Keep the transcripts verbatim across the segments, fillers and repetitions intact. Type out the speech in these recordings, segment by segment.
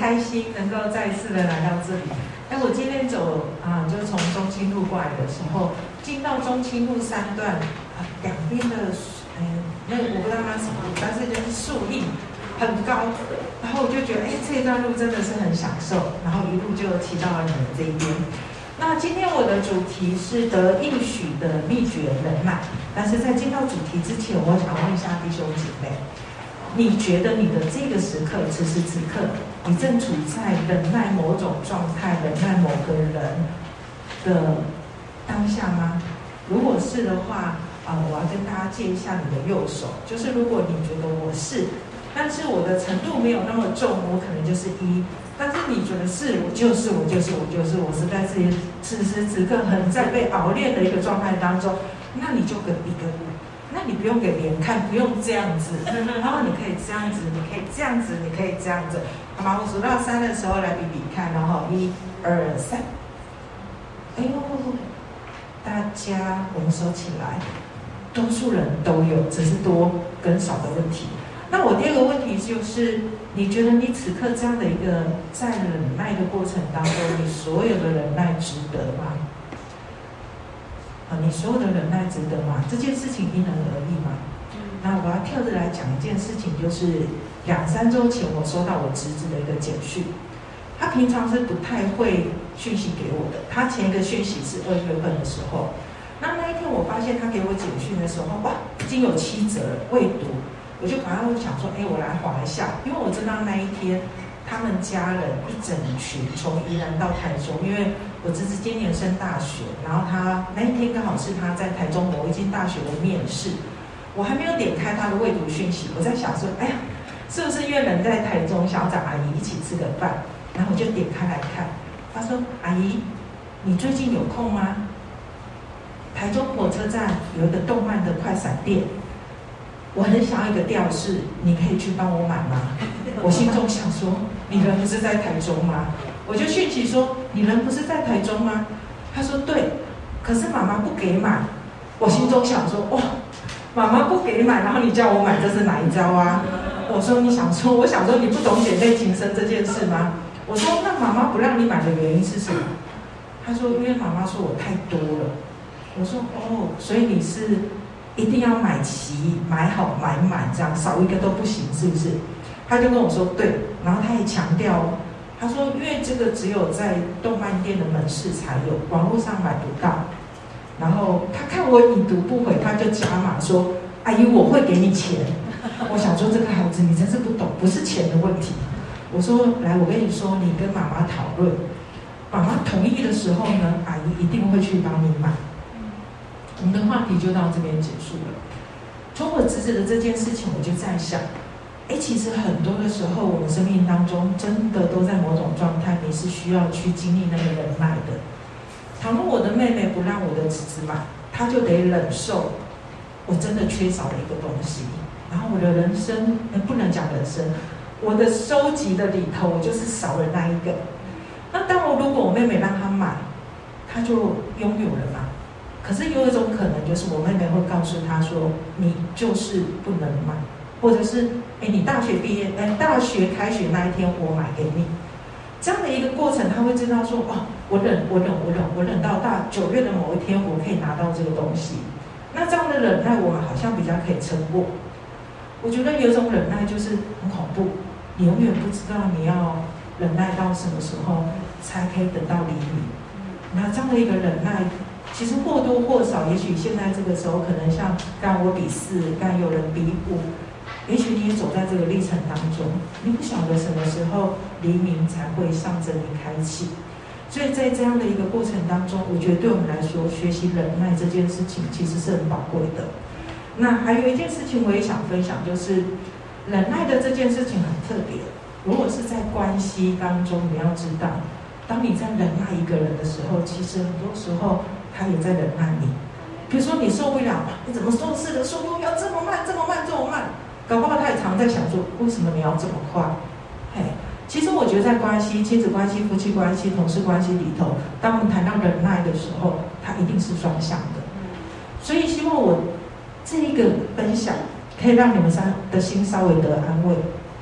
开心能够再一次的来到这里。哎，我今天走啊，就是从中清路过来的时候，进到中清路三段，啊，两边的，嗯，那我不知道那什么，但是就是树荫很高，然后我就觉得，哎，这一段路真的是很享受，然后一路就骑到了你们这一边。那今天我的主题是得应许的秘诀忍耐，但是在进到主题之前，我想问一下弟兄姐妹，你觉得你的这个时刻，此时此刻，你正处在忍耐某种状态、忍耐某个人的当下吗？如果是的话，啊、呃，我要跟大家借一下你的右手，就是如果你觉得我是，但是我的程度没有那么重，我可能就是一。但是你觉得是我就是我就是我就是我是在自己此时此刻很在被熬练的一个状态当中，那你就给一个五，那你不用给别人看，不用这样子，然后你可以这样子，你可以这样子，你可以这样子，好吗？我数到三的时候来比比看，然后一二三，哎呦，大家我们收起来，多数人都有，只是多跟少的问题。那我第二个问题就是，你觉得你此刻这样的一个在忍耐的过程当中，你所有的忍耐值得吗？啊，你所有的忍耐值得吗？这件事情因人而异嘛。那我要跳着来讲一件事情，就是两三周前我收到我侄子的一个简讯，他平常是不太会讯息给我的，他前一个讯息是二月份的时候，那那一天我发现他给我简讯的时候，哇，已经有七则了，未读。我就赶快想说，哎，我来划一下，因为我知道那一天他们家人一整群从宜兰到台中，因为我侄子今年升大学，然后他那一天刚好是他在台中某一间大学的面试，我还没有点开他的未读讯息，我在想说，哎呀，是不是因为人在台中，想要找阿姨一起吃个饭，然后我就点开来看，他说，阿姨，你最近有空吗？台中火车站有一个动漫的快闪店。我很想要一个吊饰，你可以去帮我买吗？我心中想说，你人不是在台中吗？我就讯息说，你人不是在台中吗？他说对，可是妈妈不给买。我心中想说，哇，妈妈不给买，然后你叫我买，这是哪一招啊？我说你想说，我想说你不懂姐妹情深这件事吗？我说那妈妈不让你买的原因是什么？他说因为妈妈说我太多了。我说哦，所以你是一定要买齐、买好、买满，这样少一个都不行，是不是？他就跟我说对，然后他也强调，他说因为这个只有在动漫店的门市才有，网络上买不到。然后他看我已读不回，他就加码说：“阿姨，我会给你钱。”我想说这个孩子你真是不懂，不是钱的问题。我说来，我跟你说，你跟妈妈讨论，妈妈同意的时候呢，阿姨一定会去帮你买。我们的话题就到这边结束了。从我侄子的这件事情，我就在想，哎，其实很多的时候，我们生命当中真的都在某种状态，你是需要去经历那个忍耐的。倘若我的妹妹不让我的侄子买，她就得忍受我真的缺少了一个东西。然后我的人生，不能讲人生，我的收集的里头，我就是少了那一个。那当我如果我妹妹让她买，她就拥有了嘛。可是有一种可能，就是我妹妹会告诉她说：“你就是不能买，或者是哎，你大学毕业，哎，大学开学那一天我买给你。”这样的一个过程，她会知道说：“哦，我忍，我忍，我忍，我忍到大九月的某一天，我可以拿到这个东西。”那这样的忍耐，我们好像比较可以撑过。我觉得有一种忍耐就是很恐怖，你永远不知道你要忍耐到什么时候才可以等到黎明。那这样的一个忍耐。其实或多或少，也许现在这个时候，可能像刚我比四，刚有人比五，也许你也走在这个历程当中，你不晓得什么时候黎明才会向着你开启。所以在这样的一个过程当中，我觉得对我们来说，学习忍耐这件事情其实是很宝贵的。那还有一件事情我也想分享，就是忍耐的这件事情很特别。如果是在关系当中，你要知道，当你在忍耐一个人的时候，其实很多时候他也在忍耐你。比如说你受不了，你怎么做事的速度要这么慢，这么慢，这么慢？搞不好他也常在想说，为什么你要这么快？嘿，其实我觉得在关系、亲子关系、夫妻关系、同事关系里头，当我们谈到忍耐的时候，它一定是双向的。所以希望我这一个分享可以让你们的心稍微得安慰。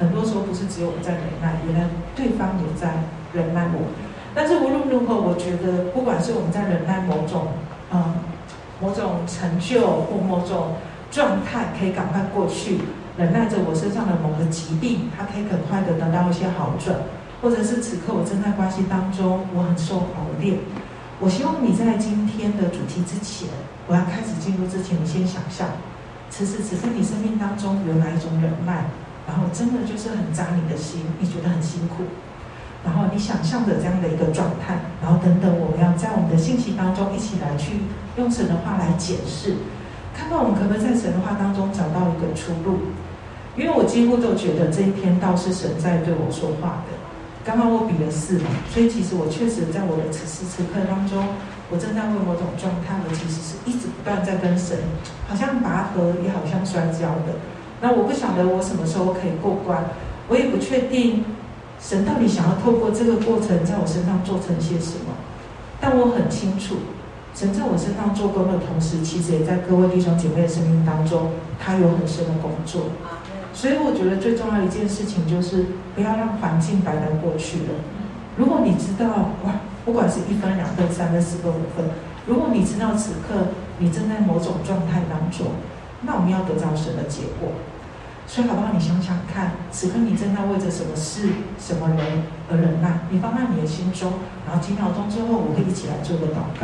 很多时候不是只有我在忍耐，原来对方也在忍耐我。但是无论如何，我觉得不管是我们在忍耐某种嗯某种成就或某种状态，可以赶快过去，忍耐着我身上的某个疾病，它可以很快的得到一些好转，或者是此刻我正在关系当中，我很受熬炼。我希望你在今天的主题之前，我要开始进入之前，你先想象，此时此刻你生命当中有哪一种忍耐，然后真的就是很扎你的心，你觉得很辛苦，然后你想象着这样的一个状态，然后等等，我们要在我们的信息当中一起来去用神的话来解释，看看我们可不可以在神的话当中找到一个出路。因为我几乎都觉得这一篇道是神在对我说话的。刚刚我比了四嘛，所以其实我确实在我的此时此刻当中，我正在为某种状态，我其实是一直不断在跟神，好像拔河也好像摔跤的。那我不晓得我什么时候可以过关，我也不确定神到底想要透过这个过程在我身上做成些什么。但我很清楚，神在我身上做工的同时，其实也在各位弟兄姐妹的生命当中，他有很深的工作。所以我觉得最重要的一件事情就是不要让环境白白过去了。如果你知道哇，不管是一分、两分、三分、四分、五分，如果你知道此刻你正在某种状态当中，那我们要得到神的结果。所以好不好？你想想看，此刻你正在为着什么事、什么人而忍耐？你放在你的心中，然后几秒钟之后，我会一起来做个祷告。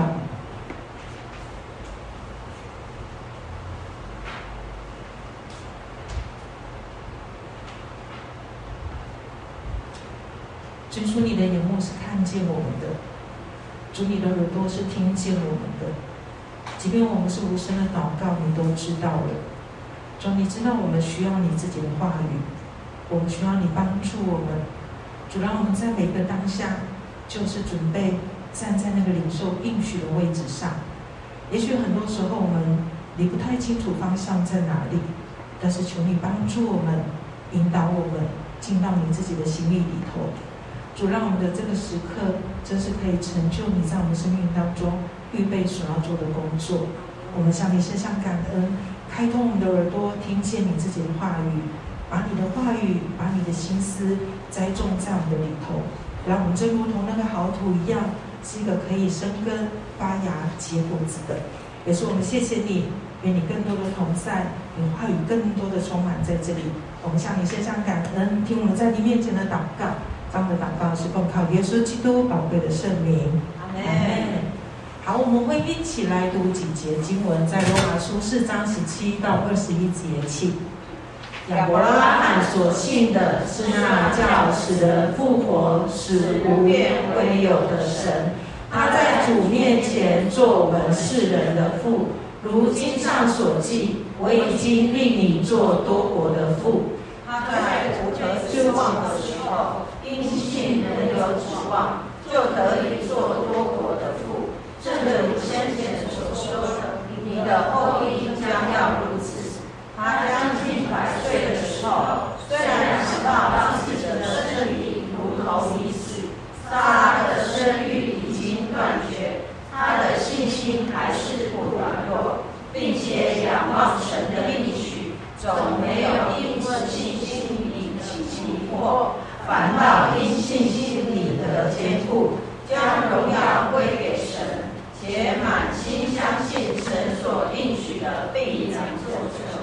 主，你的眼目是看见我们的，主，你的耳朵是听见我们的。即便我们是无声的祷告，你都知道了。主，你知道我们需要你自己的话语，我们需要你帮助我们。主，让我们在每个当下，就是准备站在那个领受应许的位置上。也许很多时候我们理不太清楚方向在哪里，但是求你帮助我们，引导我们进到你自己的心意里头。主，让我们的这个时刻真是可以成就你在我们生命当中预备所要做的工作。我们向你献上感恩，开通我们的耳朵，听见你自己的话语，把你的话语，把你的心思栽种在我们的里头，让我们正如同那个好土一样，是一个可以生根发芽结果子的。也是我们谢谢你，愿你更多的同在，你话语更多的充满在这里。我们向你献上感恩，听我们在你面前的祷告。这样的祷告是奉靠耶稣基督宝贵的圣名，阿们。好，我们会一起来读几节经文，在罗马书四章十七到二十一节起。亚伯拉罕所信的是那叫使人复活、使无变为有的神，他在主面前做我们世人的父。如经上所记，我已经令你做多国的父。他在无得指望的时候，因信仍有指望，就得以做多国的父。正如先前所说的，你的后裔将要如此。他将近百岁的时候，虽然想到让自己的生育如同已死，撒拉的生育已经断绝，他的信心还是不软弱，并且仰望神的应许，总没有因信心里起疑惑，反倒因信心里得坚固，将荣耀归给神，且满心相信神所应许的必然做成。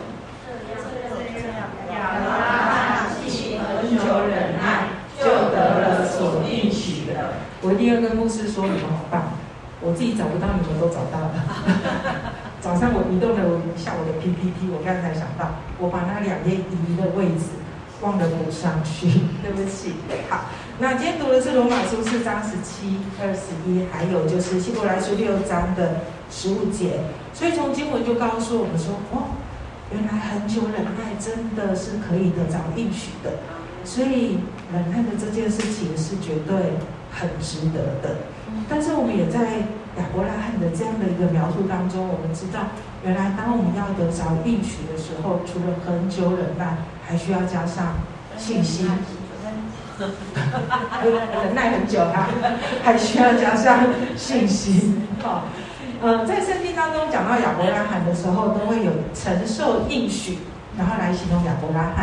亚伯拉罕既恒久忍耐，就得了所应许的。我一定要跟牧师说，你们好棒，我自己找不到，你们都找到了。早上我移动了一下我的 P P T， 我刚才想到，我把那两页移的位置忘了补上去，对不起。好，那今天读的是罗马书四章十七、二十一，还有就是希伯来书六章的十五节。所以从经文就告诉我们说，哦，原来恒久忍耐真的是可以得着应许的。所以忍耐的这件事情是绝对很值得的。但是我们也在亚伯拉罕的这样的一个描述当中，我们知道，原来当我们要得着应许的时候，除了恒久忍耐，还需要加上信心。忍耐很久啊，还需要加上信心。好，呃，在圣经当中讲到亚伯拉罕的时候，都会有承受应许，然后来形容亚伯拉罕。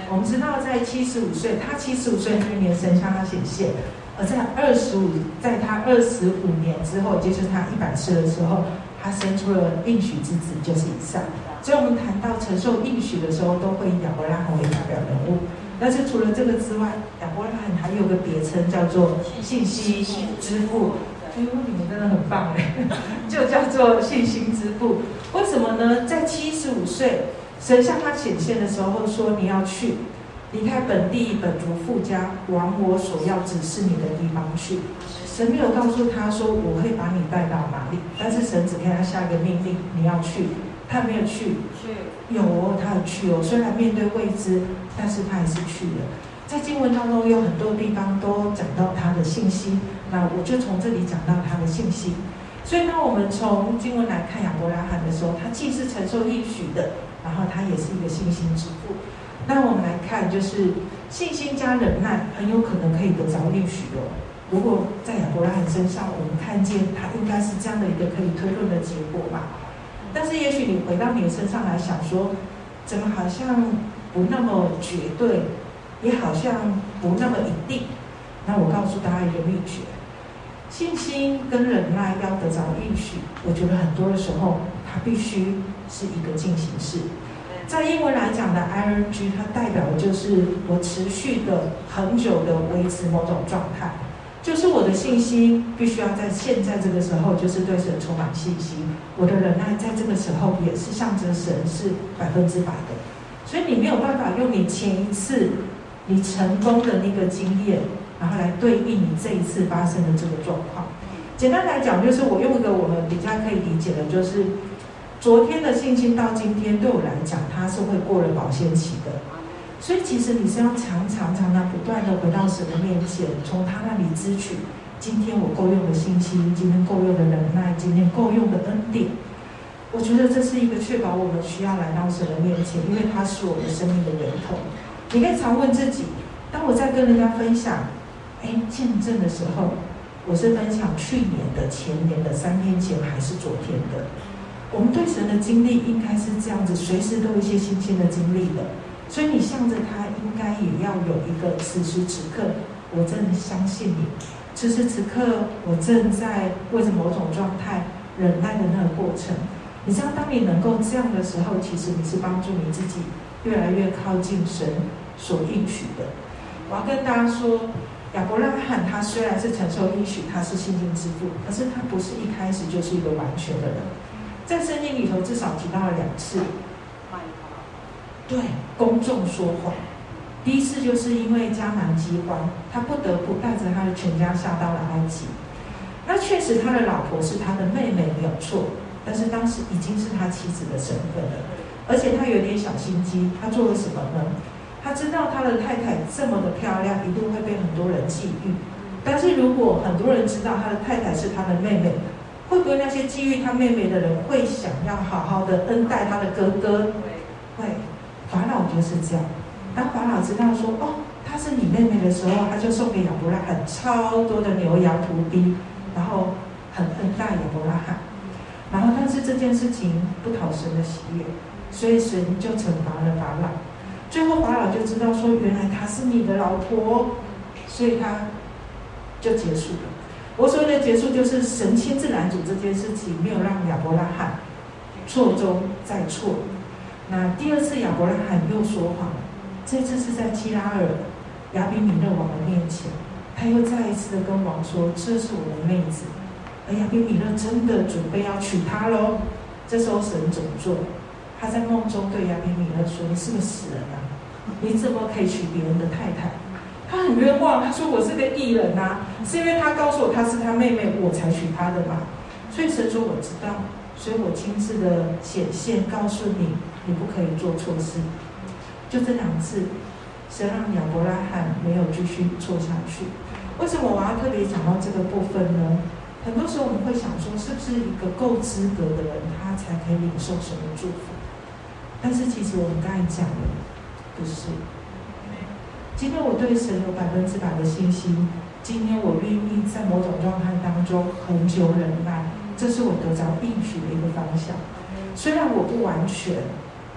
我们知道在七十五岁，他七十五岁那一年神向他显现，而在二十五，在他二十五年之后，也就是他一百岁的时候，他生出了应许之子，就是以撒。所以我们谈到承受应许的时候，都会以亚伯拉罕为代表人物。但是除了这个之外，亚伯拉罕还有个别称叫做信心之父。哎呦，你们真的很棒哎，就叫做信心之父。为什么呢？在七十五岁，神向他显现的时候说：“你要去，离开本地本族父家，往我所要指示你的地方去。”神没有告诉他说：“我会把你带到哪里。”但是神只给他下一个命令：“你要去。”他没有去，有哦，他有去哦。虽然面对未知，但是他还是去了。在经文当中有很多地方都讲到他的信心，那我就从这里讲到他的信心。所以当我们从经文来看亚伯拉罕的时候，他既是承受应许的，然后他也是一个信心之父。那我们来看，就是信心加忍耐，很有可能可以得着应许哦。如果在亚伯拉罕身上，我们看见他应该是这样的一个可以推论的结果吧。但是也许你回到你的身上来想说，怎么好像不那么绝对，也好像不那么一定。那我告诉大家一个秘诀，信心跟忍耐要得着应许，我觉得很多的时候它必须是一个进行式。在英文来讲的 I N G， 它代表的就是我持续的很久的维持某种状态，就是我的信心必须要在现在这个时候就是对神充满信心，我的忍耐在这个时候也是向着神是百分之百的。所以你没有办法用你前一次你成功的那个经验，然后来对应你这一次发生的这个状况。简单来讲，就是我用一个我们比较可以理解的，就是昨天的信心到今天对我来讲，它是会过了保鲜期的。所以其实你是要常常常常不断的回到神的面前，从他那里支取今天我够用的信心，今天够用的忍耐，今天够用的恩典。我觉得这是一个确保我们需要来到神的面前，因为他是我们生命的源头。你可以常问自己，当我在跟人家分享哎见证的时候，我是分享去年的、前年的、三天前还是昨天的？我们对神的经历应该是这样子，随时都有一些新鲜的经历的。所以你向着他，应该也要有一个此时此刻，我正相信你。此时此刻，我正在为着某种状态忍耐的那个过程。你知道，当你能够这样的时候，其实你是帮助你自己越来越靠近神所应许的。我要跟大家说，亚伯拉罕他虽然是承受应许，他是信心之父，可是他不是一开始就是一个完全的人。在圣经里头至少提到了两次。对，公众说谎。第一次就是因为迦南饥荒，他不得不带着他的全家下到了埃及。那确实他的老婆是他的妹妹没有错，但是当时已经是他妻子的身份了，而且他有点小心机，他做了什么呢？他知道他的太太这么的漂亮，一定会被很多人觊觎。但是如果很多人知道他的太太是他的妹妹，会不会那些觊觎他妹妹的人会想要好好的恩待他的哥哥？会。法老就是这样，当法老知道说哦她是你妹妹的时候，他就送给亚伯拉罕超多的牛羊仆婢，然后很恩待亚伯拉罕。然后但是这件事情不讨神的喜悦，所以神就惩罚了法老。最后法老就知道说原来她是你的老婆，所以他就结束了。我所谓的结束，就是神亲自拦阻这件事情，没有让亚伯拉罕错中再错。那第二次亚伯拉罕又说谎，这次是在基拉尔亚比米勒王的面前，他又再一次的跟王说：“这是我的妹子。”而亚比米勒真的准备要娶她喽。这时候神怎么做？他在梦中对亚比米勒说：“你是个死人啊！你怎么可以娶别人的太太？”他很冤枉，他说：“我是个义人啊，是因为他告诉我她是他妹妹，我才娶她的嘛。”所以神说：“我知道，所以我亲自的显现，告诉你。”你不可以做错事。就这两次，神让亚伯拉罕没有继续错下去。为什么我要特别讲到这个部分呢？很多时候我们会想说，是不是一个够资格的人，他才可以领受神的祝福？但是其实我们刚才讲的不是。今天我对神有百分之百的信心，今天我愿意在某种状态当中恒久忍耐，这是我得着应许的一个方向。虽然我不完全，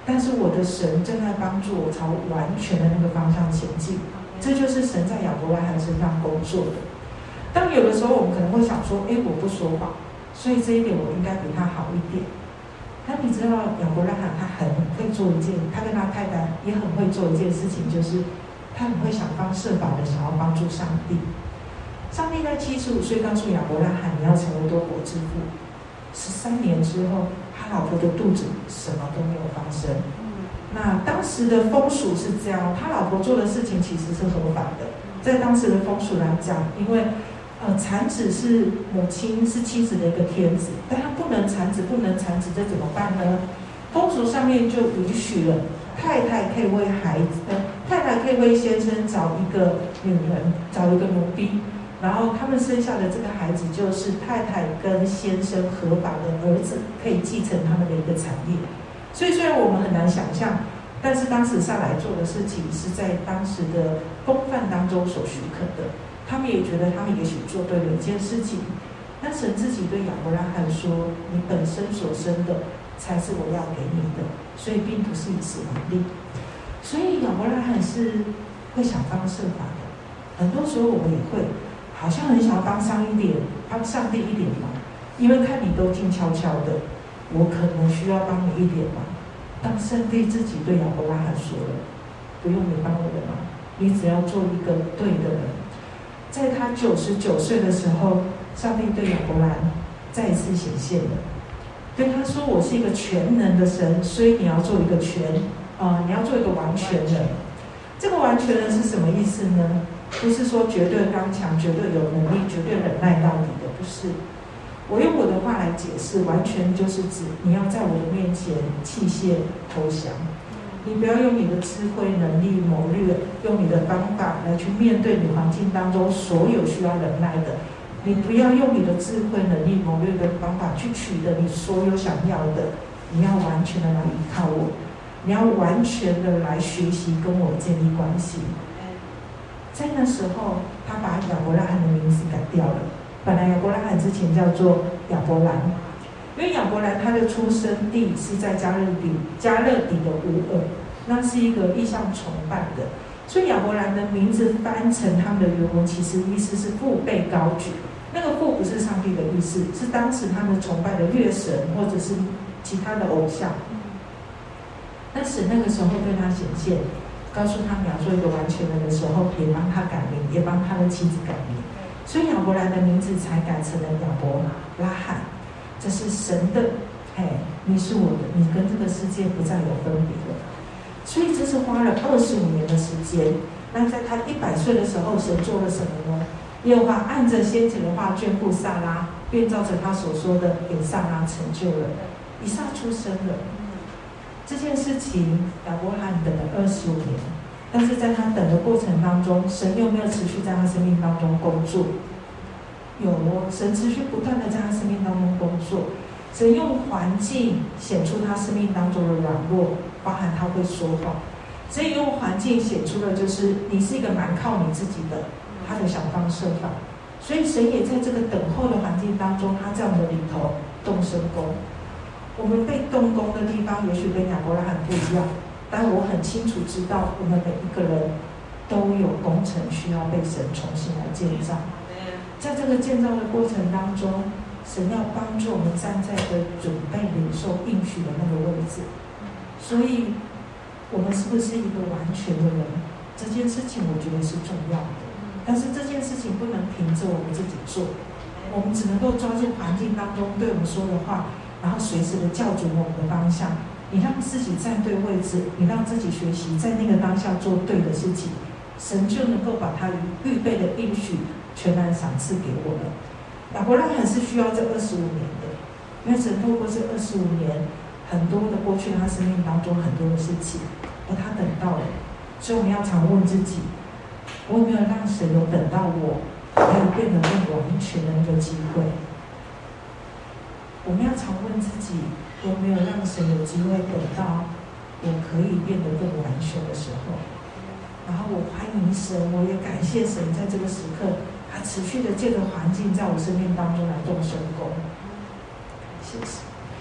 但是我的神正在帮助我朝完全的那个方向前进。这就是神在亚伯拉罕身上工作的。当有的时候我们可能会想说，哎，我不说谎，所以这一点我应该比他好一点。但你知道亚伯拉罕他很会做一件，他跟他太太也很会做一件事情，就是他很会想方设法的想要帮助上帝。上帝在七十五岁告诉亚伯拉罕，你要成为多国之父。十三年之后，他老婆的肚子什么都没有发生。那当时的风俗是这样，他老婆做的事情其实是合法的，在当时的风俗来讲，因为呃产子是母亲是妻子的一个天职，但他不能产子，不能产子，这怎么办呢？风俗上面就允许了太太可以为孩子，呃，太太可以为先生找一个女人，找一个奴婢。然后他们生下的这个孩子，就是太太跟先生合法的儿子，可以继承他们的一个产业。所以虽然我们很难想象，但是当时萨来做的事情是在当时的风范当中所许可的。他们也觉得他们也许做对了一件事情。那神自己对亚伯拉罕说：“你本身所生的才是我要给你的，所以并不是以死为力。”所以亚伯拉罕是会想方设法的。很多时候我们也会。好像很想要帮上一点，帮上帝一点忙，因为看你都静悄悄的，我可能需要帮你一点忙。但上帝自己对亚伯拉罕说了：“不用你帮我的忙，你只要做一个对的人。”在他九十九岁的时候，上帝对亚伯兰再一次显现了，对他说：“我是一个全能的神，所以你要做一个全啊、呃，你要做一个完全人。”这个完全人是什么意思呢？不是说绝对刚强、绝对有能力、绝对忍耐到底的，不是。我用我的话来解释，完全就是指你要在我的面前弃械投降，你不要用你的智慧、能力、谋略，用你的方法来去面对你环境当中所有需要忍耐的。你不要用你的智慧、能力、谋略跟方法去取得你所有想要的，你要完全的来依靠我，你要完全的来学习跟我建立关系。在那时候，他把亚伯拉罕的名字改掉了。本来亚伯拉罕之前叫做亚伯兰，因为亚伯兰他的出生地是在加勒底，加勒底的乌尔，那是一个意象崇拜的，所以亚伯兰的名字翻成他们的原文，其实意思是父被高举。那个父不是上帝的意思，是当时他们崇拜的月神或者是其他的偶像。但是那个时候对他显现。告诉他你要做一个完全人的时候，也帮他改名，也帮他的妻子改名，所以亚伯兰的名字才改成了亚伯拉罕。这是神的，嘿，你是我的，你跟这个世界不再有分别了。所以这是花了二十五年的时间。那在他一百岁的时候，神做了什么呢？耶和华按着先前的话眷顾撒拉，便照着他所说的给撒拉成就了。以撒出生了。这件事情，亚伯拉罕等了二十五年，但是在他等的过程当中，神有没有持续在他生命当中工作？有哦，神持续不断的在他生命当中工作。神用环境显出他生命当中的软弱，包含他会说谎。所以用环境显出的就是你是一个蛮靠你自己的，他的想方设法。所以神也在这个等候的环境当中，他在我们里头动身工。我们被动工的地方也许跟亚伯拉罕不一样，但我很清楚知道我们每一个人都有工程需要被神重新来建造。在这个建造的过程当中，神要帮助我们站在一个准备领受应许的那个位置。所以我们是不是一个完全的人，这件事情我觉得是重要的。但是这件事情不能凭着我们自己做，我们只能够抓住环境当中对我们说的话，然后随时的校准我们的方向。你让自己站对位置，你让自己学习在那个当下做对的事情，神就能够把他预备的应许全然赏赐给我们。亚伯拉罕是需要这二十五年的，因为神透过这二十五年，很多的过去他生命当中很多的事情，而他等到了。所以我们要常问自己，我有没有让神有等到我可以变得更完全的那个机会？我们要常问自己，有没有让神有机会等到我可以变得更完全的时候？然后我欢迎神，我也感谢神，在这个时刻，他持续的借着环境在我生命当中来动手工。谢谢神。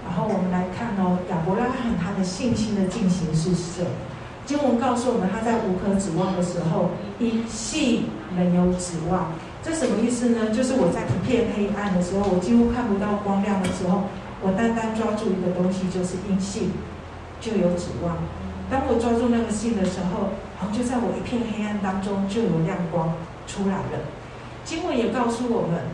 然后我们来看哦，亚伯拉罕他的信心的进行是什么？经文告诉我们，他在无可指望的时候，因信仍有指望。这什么意思呢？就是我在一片黑暗的时候，我几乎看不到光亮的时候，我单单抓住一个东西，就是因信就有指望。当我抓住那个信的时候，然后就在我一片黑暗当中就有亮光出来了。经文也告诉我们，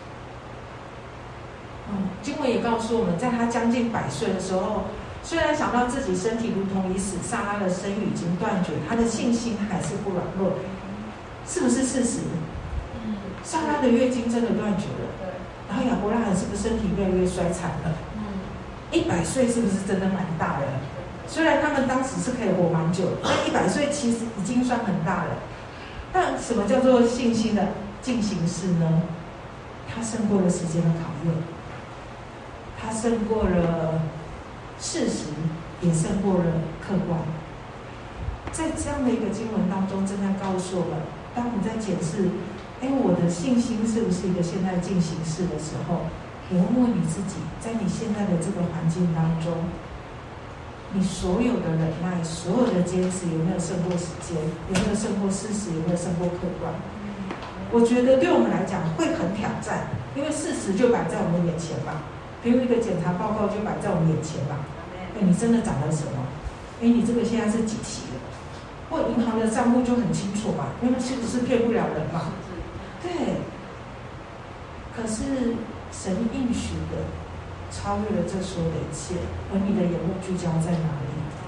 嗯，经文也告诉我们，在他将近百岁的时候，虽然想到自己身体如同已死，撒拉的生育已经断绝，他的信心还是不软弱，是不是事实？嗯，撒拉的月经真的断绝了，对。然后亚伯拉罕是不是身体越来越衰残了？嗯，一百岁是不是真的蛮大的？虽然他们当时是可以活蛮久的，但一百岁其实已经算很大了。但什么叫做信心的进行式呢？它胜过了时间的考验，它胜过了事实，也胜过了客观。在这样的一个经文当中，正在告诉我们，当我们在检视，哎，我的信心是不是一个现在进行式的时候，你问问你自己，在你现在的这个环境当中，你所有的忍耐，所有的坚持，有没有胜过时间？有没有胜过事实？有没有胜过客观？我觉得对我们来讲会很挑战，因为事实就摆在我们眼前嘛，比如一个检查报告就摆在我们眼前嘛。哎，你真的涨了什么？哎，你这个现在是几期了？或银行的账户就很清楚嘛，因为是不是骗不了人嘛？对。可是神应许的超越了这所有的一切，而你的眼目聚焦在哪里？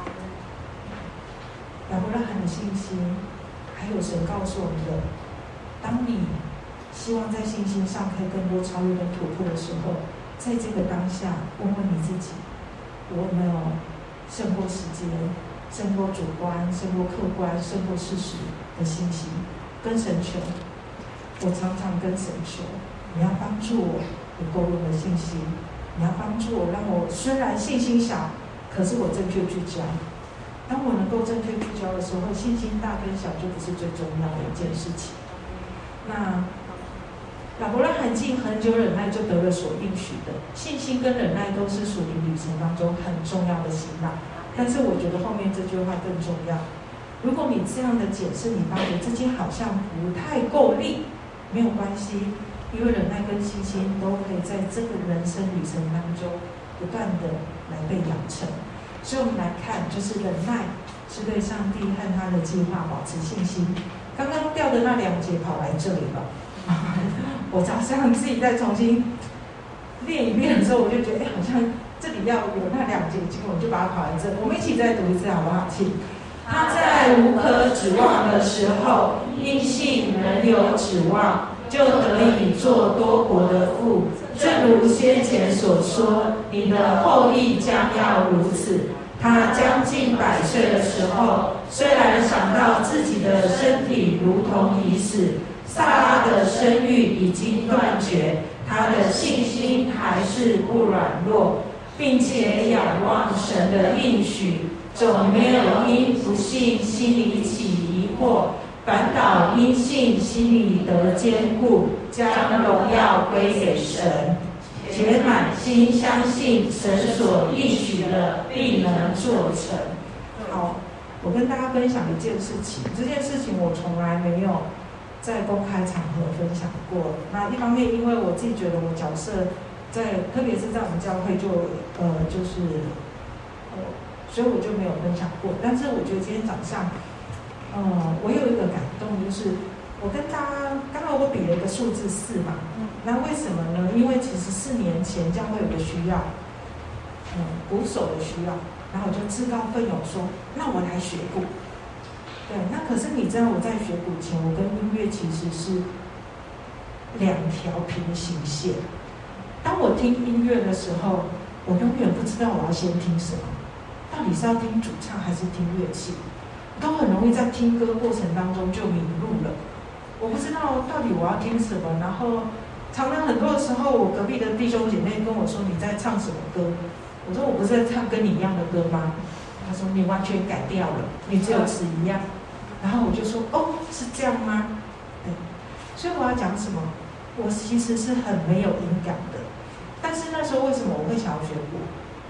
亚伯拉罕的信心，还有神告诉我们的，当你希望在信心上可以更多超越跟突破的时候，在这个当下，问问你自己，我有没有胜过时间，胜过主观，胜过客观，胜过事实的信心？跟神求，我常常跟神求，你要帮助我有够用的信心。你要帮助我，让我虽然信心小，可是我正确聚焦。当我能够正确聚焦的时候，信心大跟小就不是最重要的一件事情。那亚伯拉罕经很久忍耐，就得了所应许的。信心跟忍耐都是属灵旅程当中很重要的行囊，但是我觉得后面这句话更重要。如果你这样的解释，你发觉自己好像不太够力，没有关系。因为忍耐跟信心都可以在这个人生旅程当中不断的来被养成，所以我们来看，就是忍耐是对上帝和他的计划保持信心。刚刚掉的那两节跑来这里了，我早上自己再重新练一遍的时候，我就觉得，哎，好像这里要有那两节经文，我就把它跑来这里。我们一起再读一次好不好？请。他在无可指望的时候，因信仍有指望，就得以做多国的父，正如先前所说，你的后裔将要如此。他将近百岁的时候，虽然想到自己的身体如同已死，撒拉的生育已经断绝，他的信心还是不软弱，并且仰望神的应许，总没有因不信心里起疑惑，反倒因信心里得坚固，将荣耀归给神，且满心相信神所应许的必能做成。好，我跟大家分享一件事情，这件事情我从来没有在公开场合分享过。那一方面，因为我自己觉得我角色在，特别是在我们教会就呃就是呃，所以我就没有分享过。但是我觉得今天早上。呃，我有一个感动，就是我跟大家刚好我比了一个数字四嘛，嗯，那为什么呢？因为其实四年前教会有个需要，嗯，鼓手的需要，然后我就自告奋勇说，那我来学鼓。对，那可是你知道我在学鼓前，我跟音乐其实是两条平行线。当我听音乐的时候，我永远不知道我要先听什么，到底是要听主唱还是听乐器。都很容易在听歌过程当中就迷路了，我不知道到底我要听什么，然后常常很多的时候，我隔壁的弟兄姐妹跟我说你在唱什么歌，我说我不是在唱跟你一样的歌吗？他说你完全改掉了，你只有词一样，然后我就说哦，是这样吗？对，所以我要讲什么？我其实是很没有音感的，但是那时候为什么我会想要学鼓？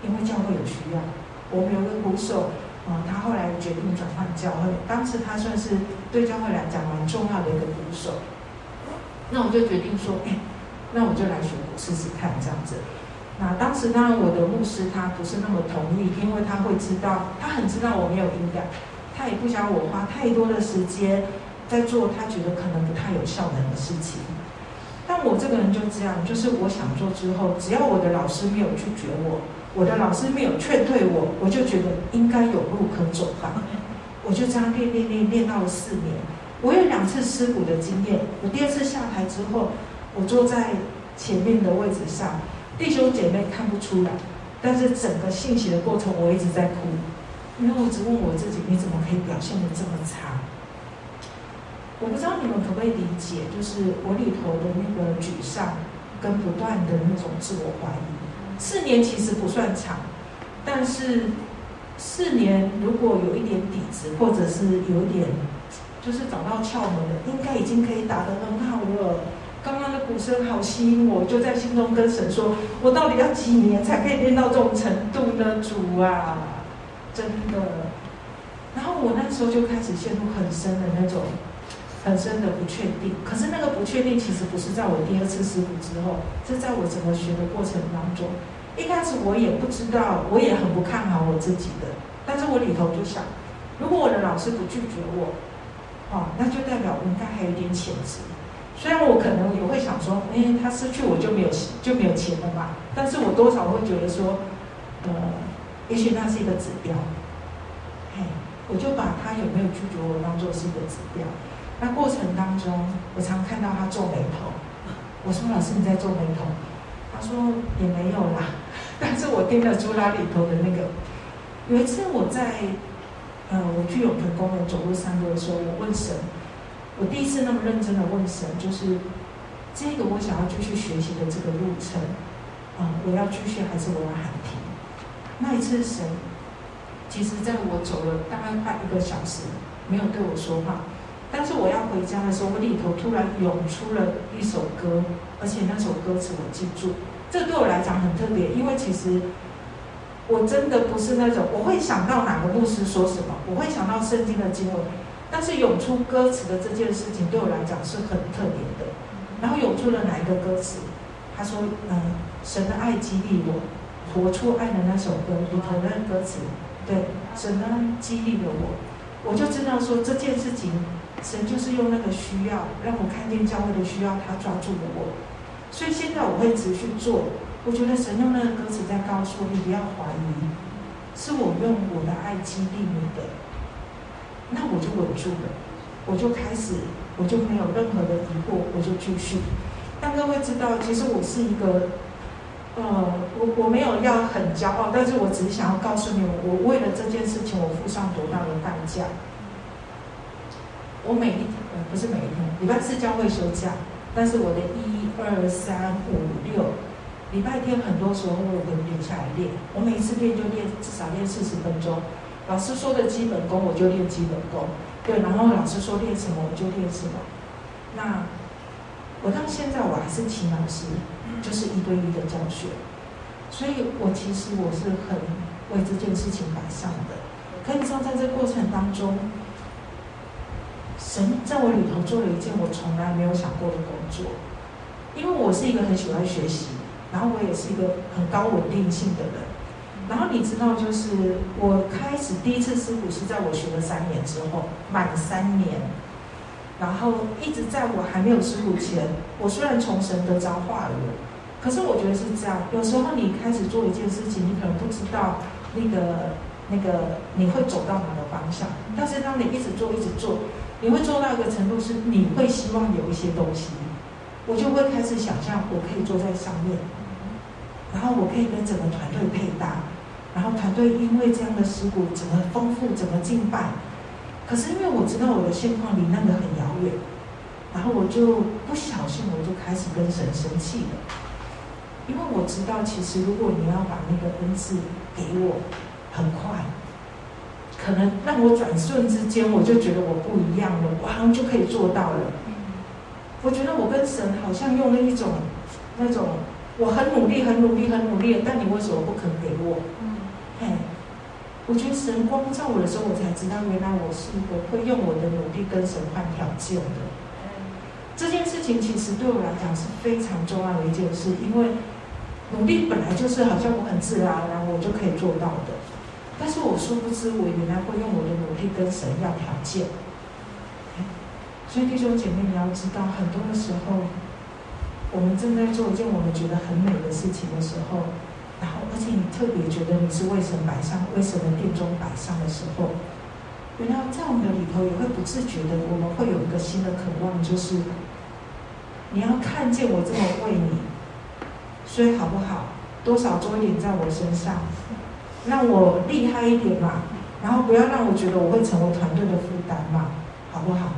因为教会有需要。我们有个鼓手，呃，他后来决定转换教会，当时他算是对教会来讲蛮重要的一个鼓手。那我就决定说，哎，那我就来学鼓试试看这样子。那当时当然我的牧师他不是那么同意，因为他会知道，他很知道我没有音感，他也不想我花太多的时间在做他觉得可能不太有效能的事情。但我这个人就这样，就是我想做之后，只要我的老师没有拒绝我，我的老师没有劝退我，我就觉得应该有路可走吧。我就这样练练练练到了四年。我有两次失鼓的经验，我第二次下台之后，我坐在前面的位置上，弟兄姐妹看不出来，但是整个信息的过程我一直在哭，因为我只问我自己，你怎么可以表现得这么差？我不知道你们可不可以理解，就是我里头的那个沮丧跟不断的那种自我怀疑。四年其实不算长，但是四年如果有一点底子，或者是有一点就是找到窍门了，应该已经可以打得很好了。刚刚的鼓声好吸引我，就在心中跟神说，我到底要几年才可以练到这种程度呢？主啊，真的。然后我那时候就开始陷入很深的那种很深的不确定，可是那个不确定其实不是在我第二次失鼓之后，是在我整个学的过程当中。一开始我也不知道，我也很不看好我自己的，但是我里头就想，如果我的老师不拒绝我，哦，那就代表我应该还有一点潜质。虽然我可能也会想说，哎，他失去我就没有就没有钱了吧，但是我多少会觉得说，呃，也许那是一个指标。嘿，我就把他有没有拒绝我当做是一个指标。那过程当中，我常看到他皱眉头。我说：“老师，你在皱眉头？”他说：“也没有啦。”但是我听得出他里头的那个。有一次我在，呃，我去永泉公园走路散步的时候，我问神，我第一次那么认真的问神，就是这个我想要继续学习的这个路程，啊、呃，我要继续还是我要喊停？那一次神，其实在我走了大概快一个小时，没有对我说话。但是我要回家的时候，我里头突然涌出了一首歌，而且那首歌词我记住。这对我来讲很特别，因为其实我真的不是那种我会想到哪个牧师说什么，我会想到圣经的经文，但是涌出歌词的这件事情对我来讲是很特别的。然后涌出了哪一个歌词？他说：“嗯，神的爱激励我，活出爱的那首歌里头的歌词，对，神的爱激励了我，我就知道说这件事情。”神就是用那个需要让我看见教会的需要，他抓住了我，所以现在我会持续做。我觉得神用那个歌词在告诉你不要怀疑，是我用我的爱激励你的，那我就稳住了，我就开始，我就没有任何的疑惑，我就继续。但各位知道，其实我是一个，呃，我我没有要很骄傲，但是我只是想要告诉你们，我为了这件事情，我付上多大的代价。我每一天，呃，不是每一天，礼拜四教会休假，但是我的一二三五六，礼拜天很多时候我会留下来练。我每一次练就练至少练四十分钟，老师说的基本功我就练基本功，对，然后老师说练什么我就练什么。那我到现在我还是请老师，就是一对一的教学，所以我其实我是很为这件事情摆上的。可你知道，在这过程当中，神在我里头做了一件我从来没有想过的工作，因为我是一个很喜欢学习，然后我也是一个很高稳定性的人。然后你知道，就是我开始第一次失鼓是在我学了三年之后，满三年，然后一直在我还没有失鼓前，我虽然从神得着话语，可是我觉得是这样，有时候你开始做一件事情，你可能不知道那个那个你会走到哪个方向，但是当你一直做一直做，你会做到一个程度，是你会希望有一些东西，我就会开始想象我可以坐在上面，然后我可以跟整个团队配搭，然后团队因为这样的失鼓，整个丰富，整个敬拜。可是因为我知道我的现况离那个很遥远，然后我就不小心我就开始跟神生气了，因为我知道其实如果你要把那个恩赐给我，很快。可能让我转瞬之间，我就觉得我不一样了，我好像就可以做到了。我觉得我跟神好像用了一种那种我很努力，很努力，很努力，但你为什么不肯给我？ 嗯， 嘿，我觉得神光照我的时候，我才知道原来我是一个会用我的努力跟神换条件的。这件事情其实对我来讲是非常重要的一件事，因为努力本来就是好像我很自然而然我就可以做到的，但是我殊不知我原来会用我的努力跟神要条件。所以弟兄姐妹，你要知道，很多的时候，我们正在做一件我们觉得很美的事情的时候，然后而且你特别觉得你是为神摆上、为神的殿中摆上的时候，原来在我们的里头也会不自觉的，我们会有一个新的渴望，就是你要看见我这么为你，所以好不好？多少多一点在我身上，让我厉害一点嘛，然后不要让我觉得我会成为团队的负担嘛，好不好？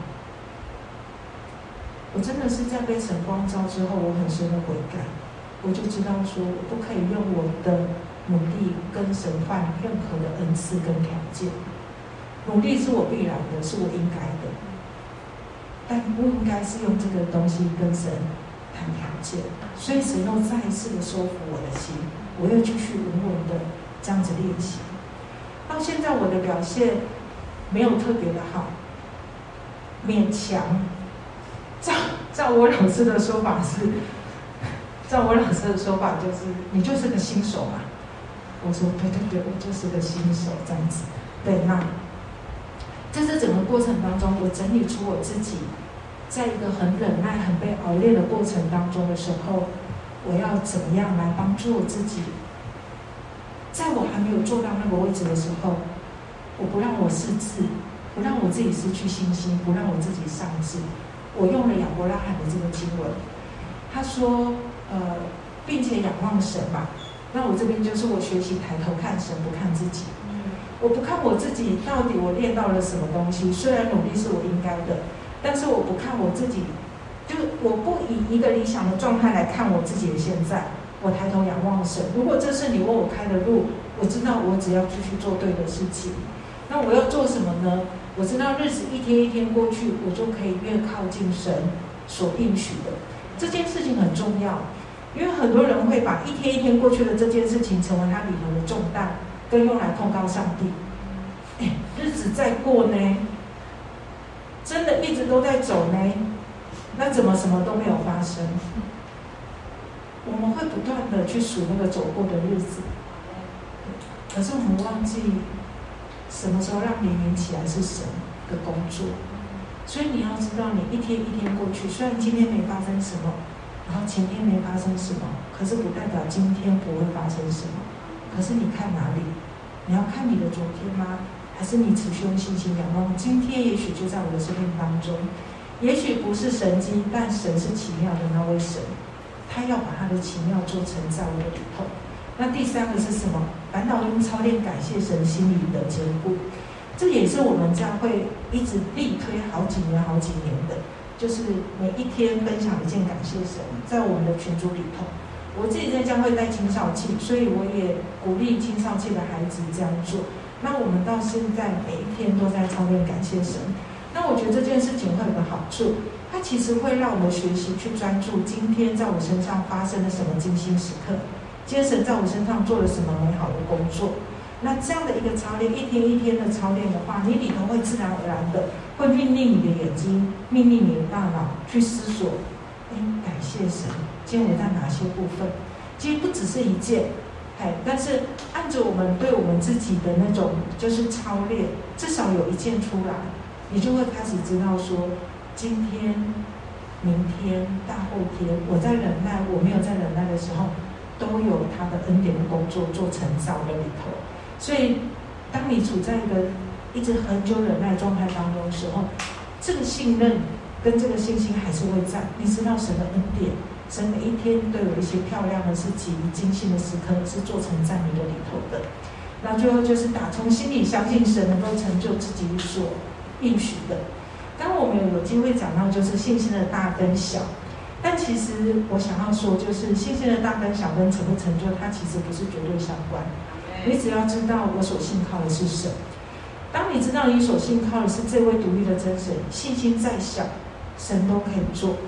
我真的是在被神光照之后，我很深的悔改，我就知道说，我不可以用我的努力跟神换任何的恩赐跟条件。努力是我必然的，是我应该的，但不应该是用这个东西跟神谈条件。所以神又再一次的收服我的心，我又继续稳稳的这样子练习。到现在我的表现没有特别的好，勉强。照照我老师的说法是，照我老师的说法就是，你就是个新手嘛。我说对对对，我就是个新手这样子。对，那在这整个过程当中，我整理出我自己，在一个很忍耐、很被熬练的过程当中的时候，我要怎么样来帮助我自己？在我还没有做到那个位置的时候，我不让我失智，不让我自己失去信心，不让我自己丧志。我用了亚伯拉罕的这个经文，他说，呃，并且仰望神嘛。那我这边就是我学习抬头看神，不看自己。我不看我自己到底我练到了什么东西，虽然努力是我应该的，但是我不看我自己，就我不以一个理想的状态来看我自己的现在。我抬头仰望神，如果这是你为我开的路，我知道我只要继续做对的事情。那我要做什么呢？我知道日子一天一天过去，我就可以越靠近神所应许的。这件事情很重要，因为很多人会把一天一天过去的这件事情成为他里头的重担，跟用来控告上帝。哎，日子在过呢，真的一直都在走呢，那怎么什么都没有发生？我们会不断的去数那个走过的日子，可是我们忘记什么时候让黎明起来是神的工作。所以你要知道，你一天一天过去，虽然今天没发生什么，然后前天没发生什么，可是不代表今天不会发生什么。可是你看哪里？你要看你的昨天吗？还是你持续用信心仰望今天？也许就在我的生命当中，也许不是神迹，但神是奇妙的那位神，他要把他的奇妙做成在我的里头。那第三个是什么？反倒用操练感谢神心里的坚固。这也是我们教会一直力推好几年、好几年的，就是每一天分享一件感谢神，在我们的群组里头。我自己在教会带青少期，所以我也鼓励青少期的孩子这样做。那我们到现在每一天都在操练感谢神。那我觉得这件事情会有个好处，它其实会让我们学习去专注今天在我身上发生了什么精心时刻，今天神在我身上做了什么美好的工作。那这样的一个操练，一天一天的操练的话，你里头会自然而然的会命令你的眼睛，命令你的大脑去思索，哎，感谢神，今天我在哪些部分？其实不只是一件，哎，但是按着我们对我们自己的那种就是操练，至少有一件出来，你就会开始知道说，今天、明天、大后天，我在忍耐，我没有在忍耐的时候，都有他的恩典的工作做成在我的里头。所以，当你处在一个一直很久忍耐状态当中的时候，这个信任跟这个信心还是会在。你知道神的恩典，神每一天都有一些漂亮的事情、精心的时刻是做成在你的里头的。那最后就是打从心里相信神能够成就自己所应许的。当然我们有机会讲到就是信心的大跟小，但其实我想要说，就是信心的大跟小跟成不成就，它其实不是绝对相关。你只要知道我所信靠的是神，当你知道你所信靠的是这位独立的真神，信心再小，神都可以做。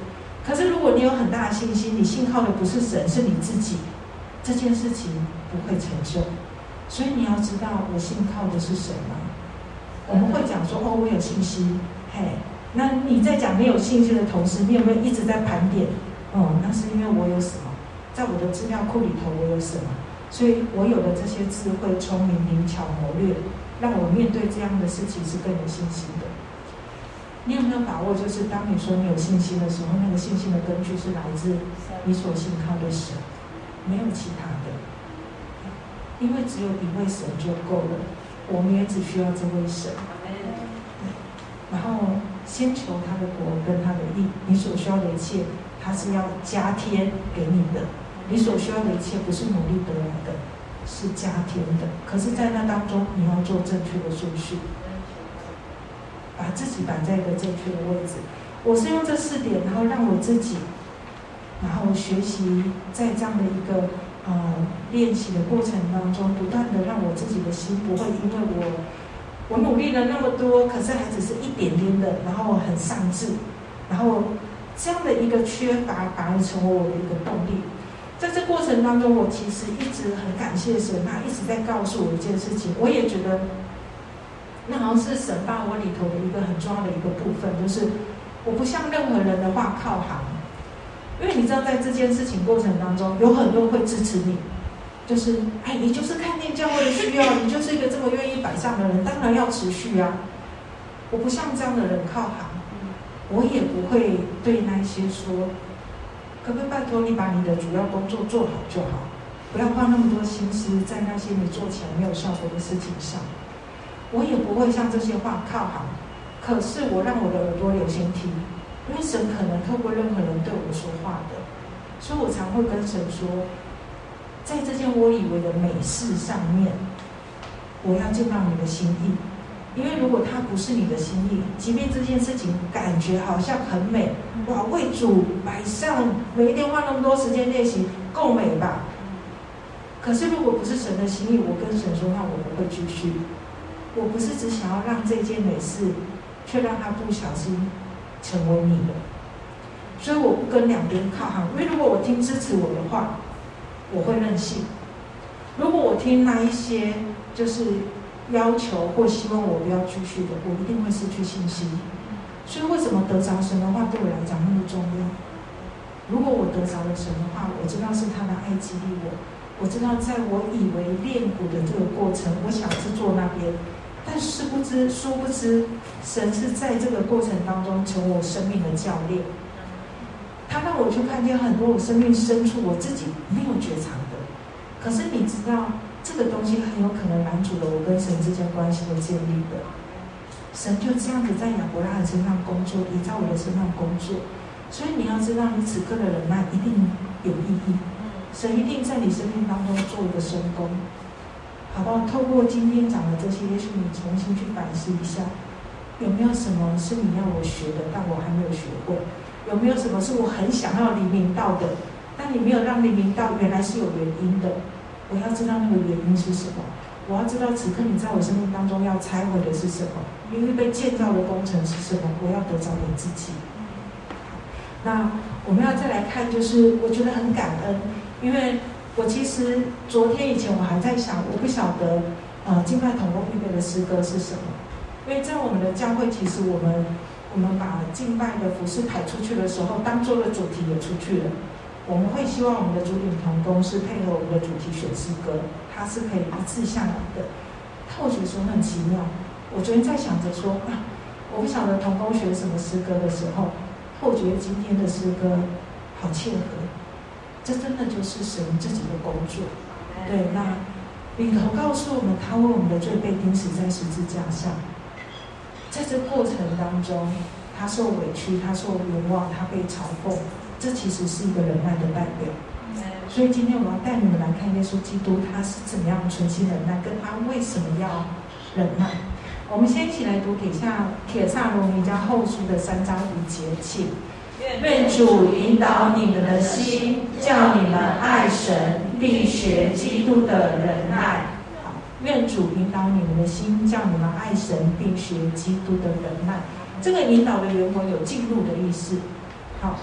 可是如果你有很大的信心，你信靠的不是神，是你自己，这件事情不会成就。所以你要知道，我信靠的是神吗？我们会讲说，哦，我有信心，嘿，那你在讲你有信心的同时，你有没有一直在盘点？哦，那是因为我有什么，在我的资料库里头我有什么，所以我有了这些智慧、聪明、灵巧、谋略，让我面对这样的事情是更有信心的。你有没有把握？就是当你说你有信心的时候，那个信心的根据是来自你所信靠的神，没有其他的。因为只有一位神就够了，我们也只需要这位神。然后先求他的国跟他的义，你所需要的一切，他是要加添给你的。你所需要的一切不是努力得来的，是加添的。可是，在那当中，你要做正确的顺序，把自己摆在一个正确的位置。我是用这四点，然后让我自己，然后学习在这样的一个。呃，练习的过程当中，不断的让我自己的心不会因为我我努力了那么多，可是还只是一点点的，然后很丧志，然后这样的一个缺乏反而成为我的一个动力。在这过程当中，我其实一直很感谢神，他一直在告诉我一件事情，我也觉得那好像是神把我里头的一个很重要的一个部分，就是我不像任何人的话靠行。因为你知道，在这件事情过程当中，有很多人会支持你，就是哎，你就是看见教会的需要，你就是一个这么愿意摆上的人，当然要持续啊。我不像这样的人靠行，我也不会对那些说，可不可以拜托你把你的主要工作做好就好，不要花那么多心思在那些你做起来没有效果的事情上。我也不会像这些话靠行，可是我让我的耳朵有先听。因为神可能透过任何人对我说话的，所以我常会跟神说，在这件我以为的美事上面，我要见到你的心意。因为如果它不是你的心意，即便这件事情感觉好像很美，哇，为主摆上，每一天花那么多时间练习，够美吧？可是如果不是神的心意，我跟神说话，我不会继续。我不是只想要让这件美事，却让它不小心成为你的，所以我不跟两边靠行。因为如果我听支持我的话，我会任性；如果我听那一些就是要求或希望我不要继续的，我一定会失去信心。所以为什么得着神的话对我来讲那么重要？如果我得着了神的话，我知道是他的爱激励我，我知道在我以为练鼓的这个过程，我想是做那边。但殊不知，殊不知，神是在这个过程当中成为我生命的教练。他让我去看见很多我生命深处我自己没有觉察的。可是你知道，这个东西很有可能拦阻了我跟神之间关系的建立的。神就这样子在亚伯拉罕身上工作，也在我的身上工作。所以你要知道，你此刻的忍耐一定有意义。神一定在你生命当中做一个深工。好不好？透过今天讲的这些，也许你重新去反思一下，有没有什么是你要我学的，但我还没有学会？有没有什么是我很想要黎明到的，但你没有让黎明到，原来是有原因的。我要知道那个原因是什么，我要知道此刻你在我生命当中要拆毁的是什么，你预备建造的工程是什么，我要得着我自己。那我们要再来看，就是我觉得很感恩，因为我其实昨天以前我还在想，我不晓得呃敬拜同工预备的诗歌是什么，因为在我们的教会，其实我们我们把敬拜的服饰排出去的时候，当做了主题也出去了。我们会希望我们的主领同工是配合我们的主题选诗歌，它是可以一致下来的。但我觉得说很奇妙，我昨天在想着说啊，我不晓得同工选什么诗歌的时候，我觉得今天的诗歌好切合。这真的就是神自己的工作。对，那里头告诉我们，他为我们的罪被钉死在十字架上，在这过程当中，他受委屈，他受冤枉，他被嘲讽，这其实是一个忍耐的代表。所以今天我们要带你们来看耶稣基督，他是怎么样存心忍耐，跟他为什么要忍耐。我们先一起来读帖下帖撒罗尼迦后书的三章五节，请。 愿主引导你们的心，叫你们爱神，并学基督的忍耐。 好，愿主引导你们的心，叫你们爱神，并学基督的忍耐。这个引导的原文有进入的意思。好，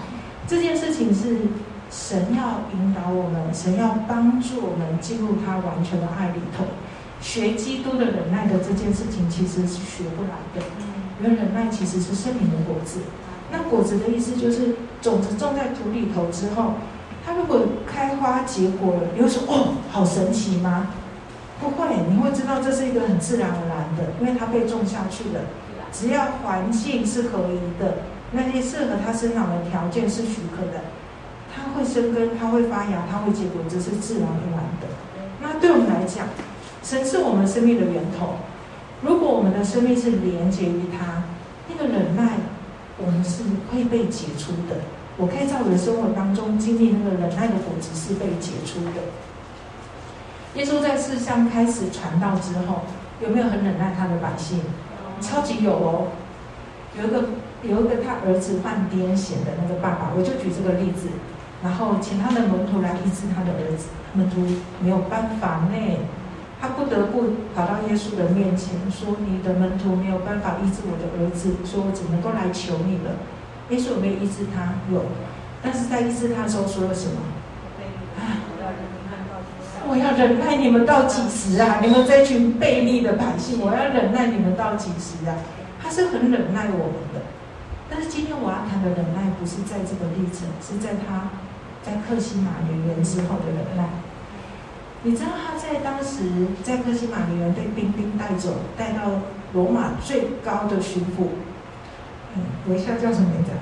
这件事情是神要引导我们，神要帮助我们进入他完全的爱里头。学基督的忍耐的这件事情其实是学不来的，因为忍耐其实是圣灵的果子。那果子的意思就是种子种在土里头之后，它如果开花结果了，你会说哦，好神奇吗？不会，你会知道这是一个很自然而然的，因为它被种下去了。只要环境是合宜的，那些适合它生长的条件是许可的，它会生根，它会发芽，它会结果，这是自然而然的。那对我们来讲，神是我们生命的源头。如果我们的生命是连结于他，那个忍耐，我们是会被结出的。我可以在我的生活当中经历那个忍耐的果子是被结出的。耶稣在世上开始传道之后，有没有很忍耐他的百姓？超级有哦。有一个有一个他儿子患癫痫的那个爸爸，我就举这个例子，然后请他的门徒来医治他的儿子，门徒没有办法呢，他不得不跑到耶稣的面前说：“你的门徒没有办法医治我的儿子，说我只能够来求你了。”耶稣有没有医治他？有，但是在医治他的时候说了什么？我要忍耐你们到几时啊？你们这一群悖逆的百姓，我要忍耐你们到几时啊？他是很忍耐我们的。但是今天我要谈的忍耐，不是在这个历程，是在他在客西马尼园之后的忍耐。你知道他在当时在客西马尼园被兵丁带走，带到罗马最高的巡抚，嗯，我一下叫什么名字？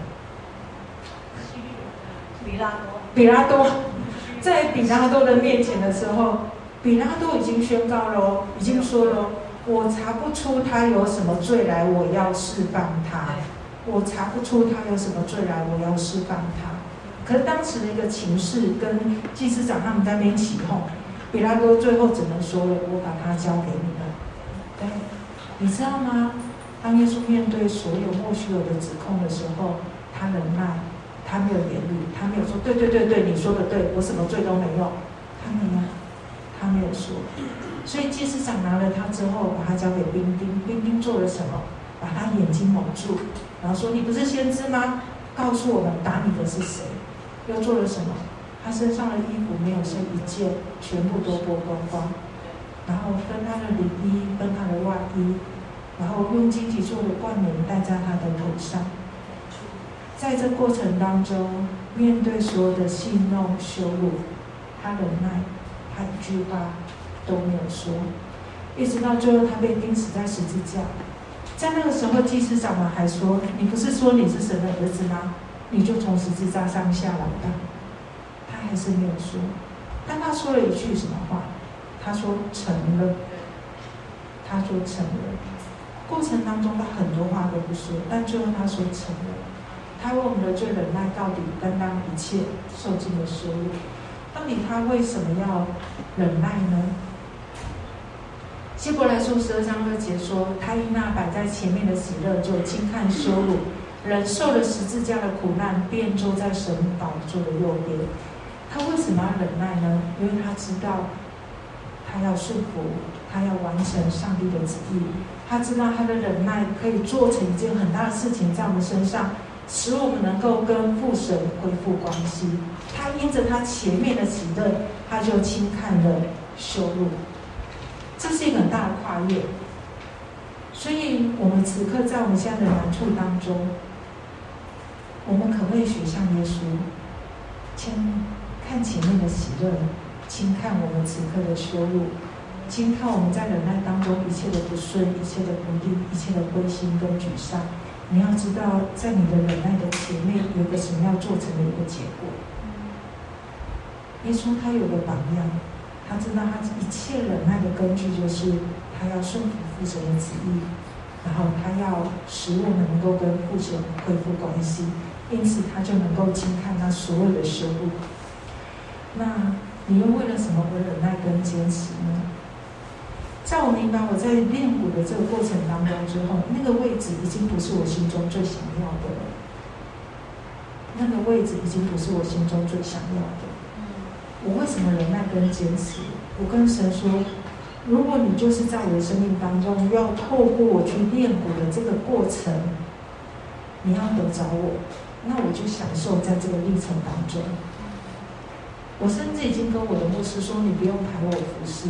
比拉多。 比拉多。在比拉多的面前的时候，比拉多已经宣告了，已经说了，我查不出他有什么罪来，我要释放他。我查不出他有什么罪来，我要释放他。可是当时的一个情势跟祭司长他们在那边起哄，比拉多最后只能说了，我把他交给你们。对，你知道吗？当耶稣面对所有莫须有的指控的时候，他忍耐。他没有言语，他没有说对对对对，你说的对，我什么罪都没有，他没有，他没有说。所以祭司长拿了他之后，把他交给兵丁，兵丁做了什么？把他眼睛蒙住，然后说：“你不是先知吗？告诉我们打你的是谁？”又做了什么？他身上的衣服没有剩一件，全部都剥光光，然后分他的里衣，分他的外衣，然后用荆棘做的冠冕戴在他的头上。在这过程当中，面对所有的戏弄、羞辱，他忍耐，他一句话都没有说，一直到最后他被钉死在十字架。在那个时候，祭司长们还说：“你不是说你是神的儿子吗？你就从十字架上下来吧。”他还是没有说，但他说了一句什么话？他说：“成了。”他说：“成了。”过程当中，他很多话都不说，但最后他说：“成了。”他为我们的罪忍耐到底，担当一切，受尽了羞辱。到底他为什么要忍耐呢？希伯来书十二章二节说，他因那摆在前面的喜乐，就轻看羞辱，忍受了十字架的苦难，便坐在神宝座的右边。他为什么要忍耐呢？因为他知道，他要顺服，他要完成上帝的旨意。他知道他的忍耐可以做成一件很大的事情在我们身上，使我们能够跟父神恢复关系。他因着他前面的喜乐，他就轻看了羞辱。这是一个很大的跨越。所以我们此刻在我们现在的难处当中，我们可不可以学像耶稣，先看前面的喜乐，轻看我们此刻的羞辱，轻看我们在忍耐当中一切的不顺，一切的不利，一切的灰心跟沮丧。你要知道，在你的忍耐的前面，有个神要做成的一个结果。耶稣他有个榜样，他知道他一切忍耐的根据就是他要顺服父神的旨意，然后他要使我们能够跟父神恢复关系，因此他就能够轻看他所有的羞辱。那你又为了什么而忍耐跟坚持呢？在我明白我在练鼓的这个过程当中之后，那个位置已经不是我心中最想要的了。那个位置已经不是我心中最想要的。我为什么忍耐跟坚持？我跟神说，如果你就是在我的生命当中，要透过我去练鼓的这个过程，你要得着我， 那我就享受在这个历程当中。我甚至已经跟我的牧师说，你不用排我服侍，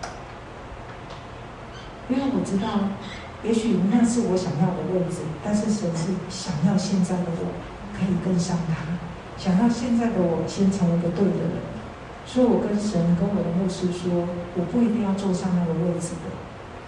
因为我知道，也许那是我想要的位置，但是神是想要现在的我可以跟上他，想要现在的我先成为一个对的人。所以我跟神跟我的牧师说，我不一定要坐上那个位置的。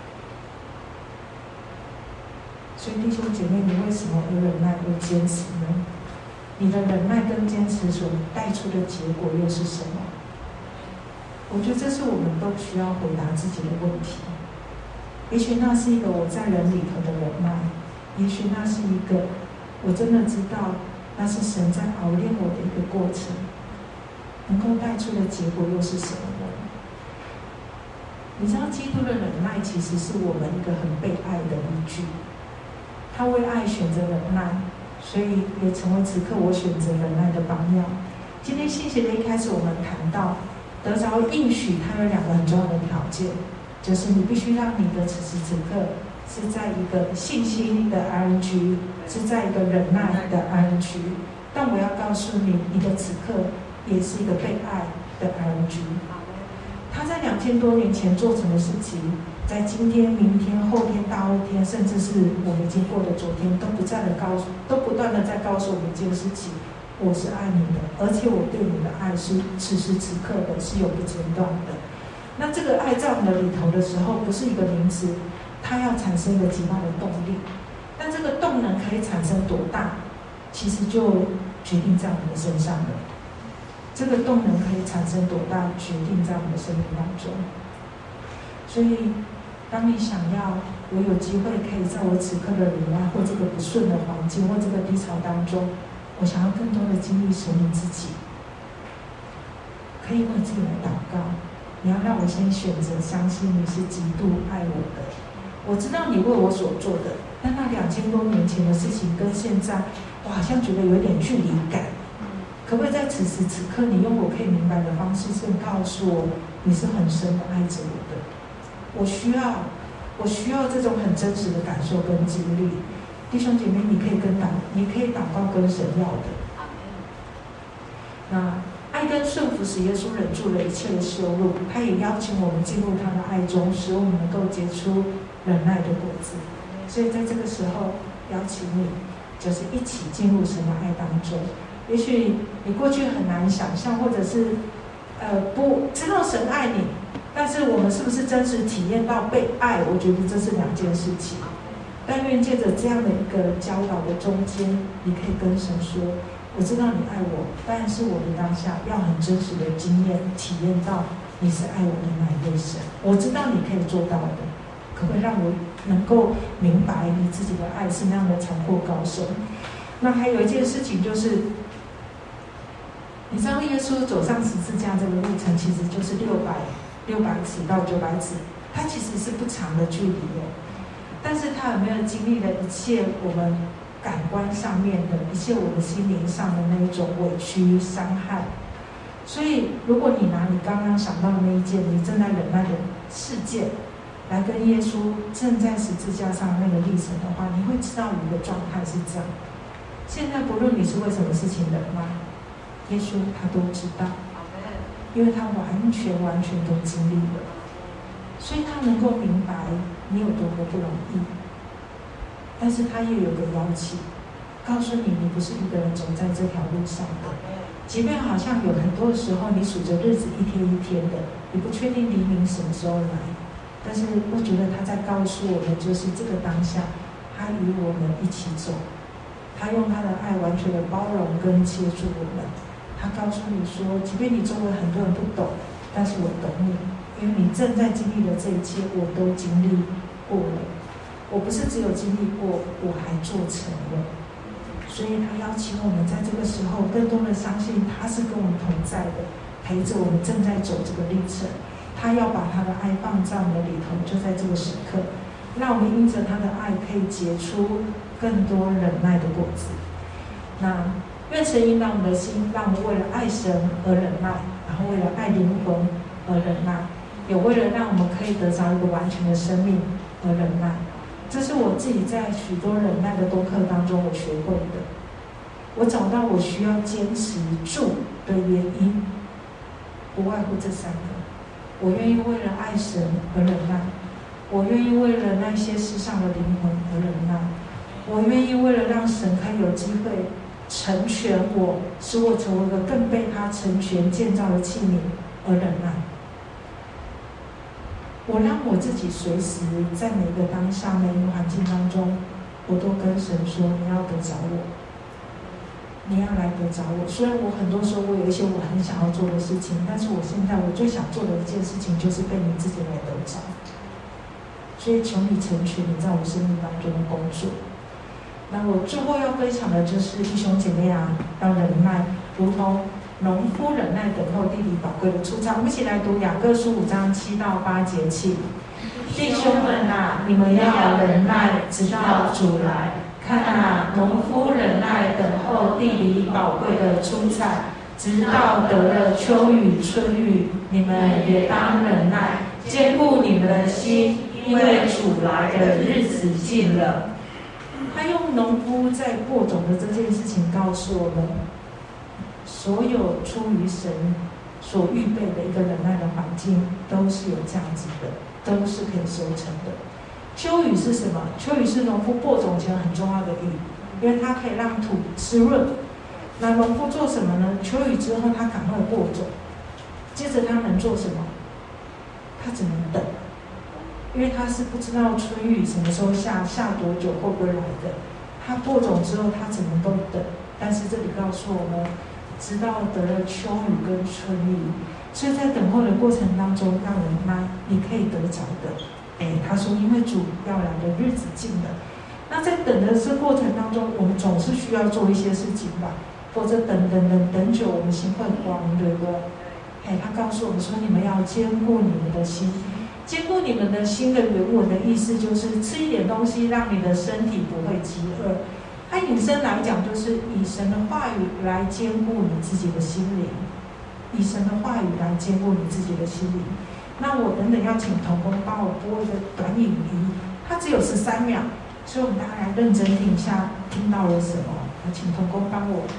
所以弟兄姐妹，你为什么而忍耐而坚持呢？你的忍耐跟坚持所带出的结果又是什么？我觉得这是我们都需要回答自己的问题。也许那是一个我在人里头的忍耐，也许那是一个我真的知道那是神在熬炼我的一个过程，能够带出的结果又是什么呢？你知道基督的忍耐其实是我们一个很被爱的依据，他为爱选择忍耐，所以也成为此刻我选择忍耐的榜样。今天信息的一开始，我们谈到得着应许，它有两个很重要的条件，就是你必须让你的此时此刻是在一个信心的 I N G， 是在一个忍耐的 I N G。但我要告诉你，你的此刻也是一个被爱的 I N G。他在两千多年前做成的事情，在今天、明天、后天、大后天，甚至是我们已经过的昨天，都不断的告诉，都不断的在告诉我们一件事情：我是爱你的，而且我对你的爱是此时此刻的，是永不间断的。那这个爱在我们的里头的时候，不是一个名词，它要产生一个极大的动力。但这个动能可以产生多大，其实就决定在我们的身上了。这个动能可以产生多大，决定在我们的生命当中。所以，当你想要我有机会可以在我此刻的里面，或这个不顺的环境，或这个低潮当中，我想要更多的经历神你自己，可以为自己来祷告。你要让我先选择相信你是极度爱我的。我知道你为我所做的，但那两千多年前的事情跟现在，我好像觉得有点距离感。可不可以在此时此刻，你用我可以明白的方式，是告诉我你是很深的爱着我的？我需要，我需要这种很真实的感受跟经历。弟兄姐妹，你可以跟祷，你可以祷告跟神要的。那爱跟顺服使耶稣忍住了一切的羞辱，他也邀请我们进入他的爱中，使我们能够结出忍耐的果子。所以在这个时候，邀请你，就是一起进入神的爱当中。也许你过去很难想象，或者是呃不知道神爱你，但是我们是不是真实体验到被爱？我觉得这是两件事情。但愿借着这样的一个教导的中间，你可以跟神说：我知道你爱我，但是我的当下要很真实的经验体验到你是爱我的那一位神。我知道你可以做到的，可不可以让我能够明白你自己的爱是那样的残阔高深？那还有一件事情就是。你知道耶稣走上十字架这个路程，其实就是六百六百尺到九百尺，它其实是不长的距离哦。但是他有没有经历了一切我们感官上面的一切我们心灵上的那一种委屈伤害？所以，如果你拿你刚刚想到的那一件你正在忍耐的事件，来跟耶稣正在十字架上那个历程的话，你会知道你的状态是这样。现在不论你是为什么事情忍耐，耶稣他都知道，因为他完全完全都经历了，所以他能够明白你有多么不容易。但是他也有个邀请，告诉你，你不是一个人走在这条路上的。即便好像有很多的时候，你数着日子一天一天的，你不确定黎明什么时候来，但是我觉得他在告诉我们，就是这个当下，他与我们一起走，他用他的爱完全的包容跟接住我们。他告诉你说，即便你周围很多人不懂，但是我懂你，因为你正在经历的这一切，我都经历过了。我不是只有经历过，我还做成了。所以他邀请我们在这个时候，更多的相信他是跟我们同在的，陪着我们正在走这个历程。他要把他的爱放在我们的里头，就在这个时刻，让我们因着他的爱，可以结出更多忍耐的果子。那愿神引导我们的心，让我们为了爱神而忍耐，然后为了爱灵魂而忍耐，也为了让我们可以得着一个完全的生命而忍耐。这是我自己在许多忍耐的功课当中我学会的。 我找到我需要坚持住的原因，不外乎这三个：我愿意为了爱神而忍耐，我愿意为了那些世上的灵魂而忍耐，我愿意为了让神可以有机会成全我，使我成为一个更被他成全建造的器皿而忍耐。我让我自己随时在每一个当下、每一个环境当中，我都跟神说：你要得着我，你要来得着我。虽然我很多时候我有一些我很想要做的事情，但是我现在我最想做的一件事情就是被你自己来得着。所以求你成全你在我生命当中的工作。那我最后要分享的就是弟兄姐妹啊，要忍耐，如同农夫忍耐等候地里宝贵的出产。我们一起来读雅各书五章七到八节气。弟兄们啊，你们要忍耐，直到主来。看啊，农夫忍耐等候地里宝贵的出产，直到得了秋雨春雨。你们也当忍耐，坚固你们的心，因为主来的日子近了。他用农夫在播种的这件事情告诉我们，所有出于神所预备的一个忍耐的环境，都是有这样子的，都是可以收成的。秋雨是什么？秋雨是农夫播种前很重要的雨，因为它可以让土湿润。那农夫做什么呢？秋雨之后，他赶快播种，接着他能做什么？他只能等。因为他是不知道春雨什么时候下，下多久，会不会来的。他播种之后，他只能够等。但是这里告诉我们，直到得了秋雨跟春雨，所以在等候的过程当中，让人耐，你可以得着的。哎，他说，因为主要来的日子近了。那在等的这过程当中，我们总是需要做一些事情吧，否则等等等等久，我们心会慌，对不对？哎，他告诉我们说，你们要坚固你们的心。坚固你们的心的原文的意思就是吃一点东西，让你的身体不会饥饿。它引申来讲，就是以神的话语来坚固你自己的心灵，以神的话语来坚固你自己的心灵。那我等等要请同工帮我播一个短影音，它只有十三秒，所以我们大家来认真听一下，听到了什么？那请同工帮我。